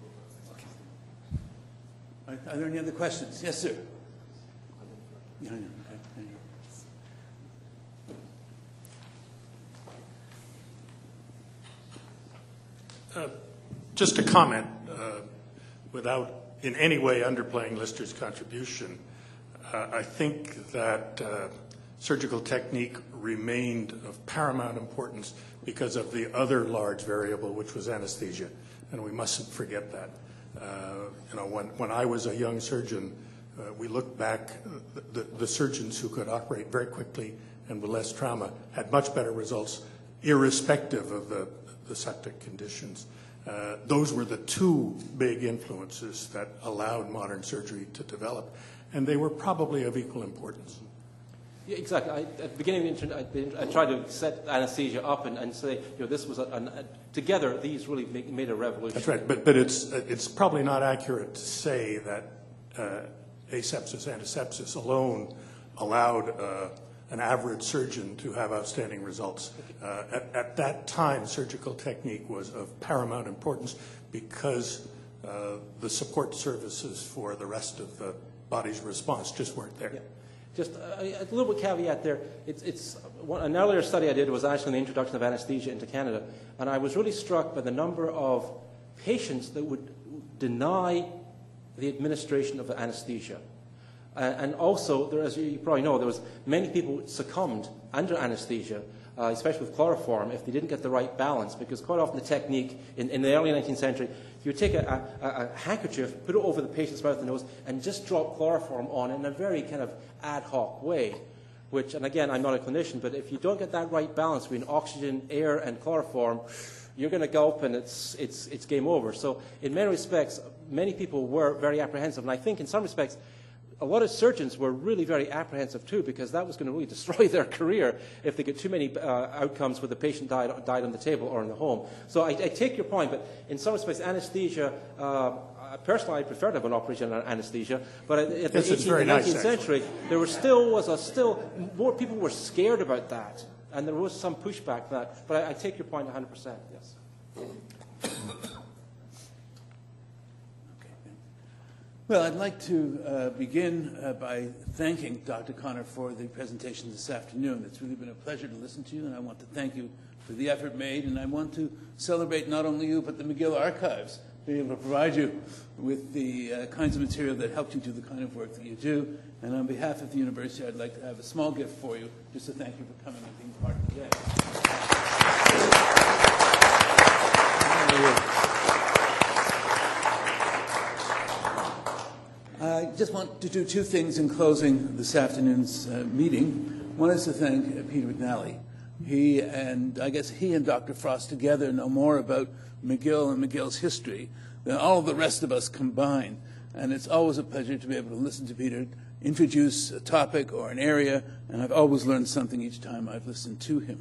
Are, are there any other questions? Yes, sir. No, no, okay. Uh, just a comment, uh, without in any way underplaying Lister's contribution. Uh, I think that uh, surgical technique remained of paramount importance because of the other large variable, which was anesthesia, and we mustn't forget that. Uh, you know, when, when I was a young surgeon, uh, we looked back, uh, the, the surgeons who could operate very quickly and with less trauma had much better results, irrespective of the, the septic conditions. Uh, those were the two big influences that allowed modern surgery to develop, and they were probably of equal importance. Yeah, exactly. I, at the beginning of the intro, I, I tried to set anesthesia up and, and say, you know, this was a, a, a, together these really make, made a revolution. That's right, but but it's it's probably not accurate to say that uh, asepsis, antisepsis alone allowed uh, an average surgeon to have outstanding results. Uh, at, at that time, surgical technique was of paramount importance because uh, the support services for the rest of the body's response just weren't there. Yeah. Just a, a little bit caveat there. It's, it's one, an earlier study I did was actually the introduction of anesthesia into Canada, and I was really struck by the number of patients that would deny the administration of anesthesia. Uh, and also, there, as you probably know, there was many people succumbed under anesthesia, uh, especially with chloroform, if they didn't get the right balance, because quite often the technique in, in the early nineteenth century, you would take a, a, a handkerchief, put it over the patient's mouth and nose, and just drop chloroform on in a very kind of ad hoc way. which, and again, I'm not a clinician, but if you don't get that right balance between oxygen, air, and chloroform, you're going to gulp and it's, it's, it's game over. So in many respects, many people were very apprehensive. And I think in some respects, a lot of surgeons were really very apprehensive too, because that was going to really destroy their career if they get too many uh, outcomes where the patient died, died on the table or in the home. So I, I take your point, but in some respects, anesthesia, uh, personally, I prefer to have an operation on anesthesia, but at, at the Yes, it's eighteenth very and nice, nineteenth century, there was still was a still more people were scared about that, and there was some pushback for that. But I, I take your point one hundred percent. Yes. Well, I'd like to uh, begin uh, by thanking Doctor Connor for the presentation this afternoon. It's really been a pleasure to listen to you, and I want to thank you for the effort made, and I want to celebrate not only you, but the McGill Archives, being able to provide you with the uh, kinds of material that helped you do the kind of work that you do. And on behalf of the university, I'd like to have a small gift for you, just to thank you for coming and being part of the day. I just want to do two things in closing this afternoon's uh, meeting. One is to thank uh, Peter McNally. He and I guess he and Doctor Frost together know more about McGill and McGill's history than all of the rest of us combined. And it's always a pleasure to be able to listen to Peter introduce a topic or an area, and I've always learned something each time I've listened to him.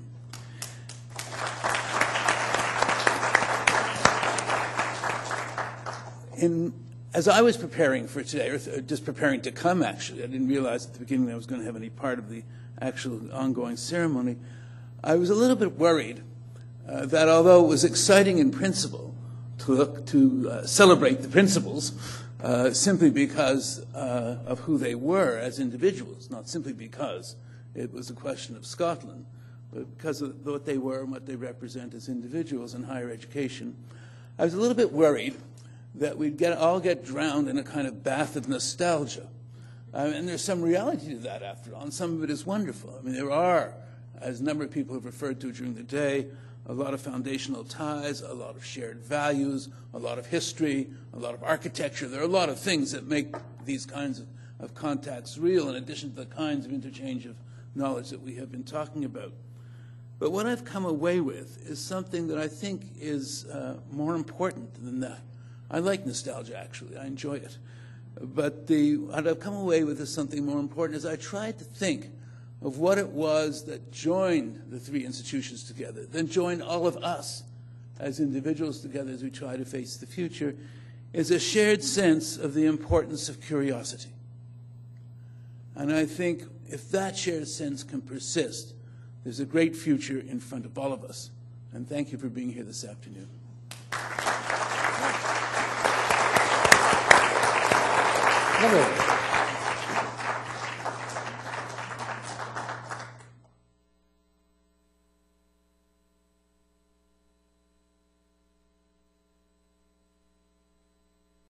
In As I was preparing for today, or just preparing to come actually, I didn't realize at the beginning I was going to have any part of the actual ongoing ceremony, I was a little bit worried uh, that although it was exciting in principle to, look, to uh, celebrate the principals uh, simply because uh, of who they were as individuals, not simply because it was a question of Scotland, but because of what they were and what they represent as individuals in higher education, I was a little bit worried that we'd get, all get drowned in a kind of bath of nostalgia. Um, and there's some reality to that, after all, and some of it is wonderful. I mean, there are, as a number of people have referred to during the day, a lot of foundational ties, a lot of shared values, a lot of history, a lot of architecture. There are a lot of things that make these kinds of, of contacts real, in addition to the kinds of interchange of knowledge that we have been talking about. But what I've come away with is something that I think is uh, more important than that. I like nostalgia, actually. I enjoy it. But the, what I've come away with is something more important, is I tried to think of what it was that joined the three institutions together, then joined all of us as individuals together as we try to face the future, is a shared sense of the importance of curiosity. And I think if that shared sense can persist, there's a great future in front of all of us. And thank you for being here this afternoon. Hello.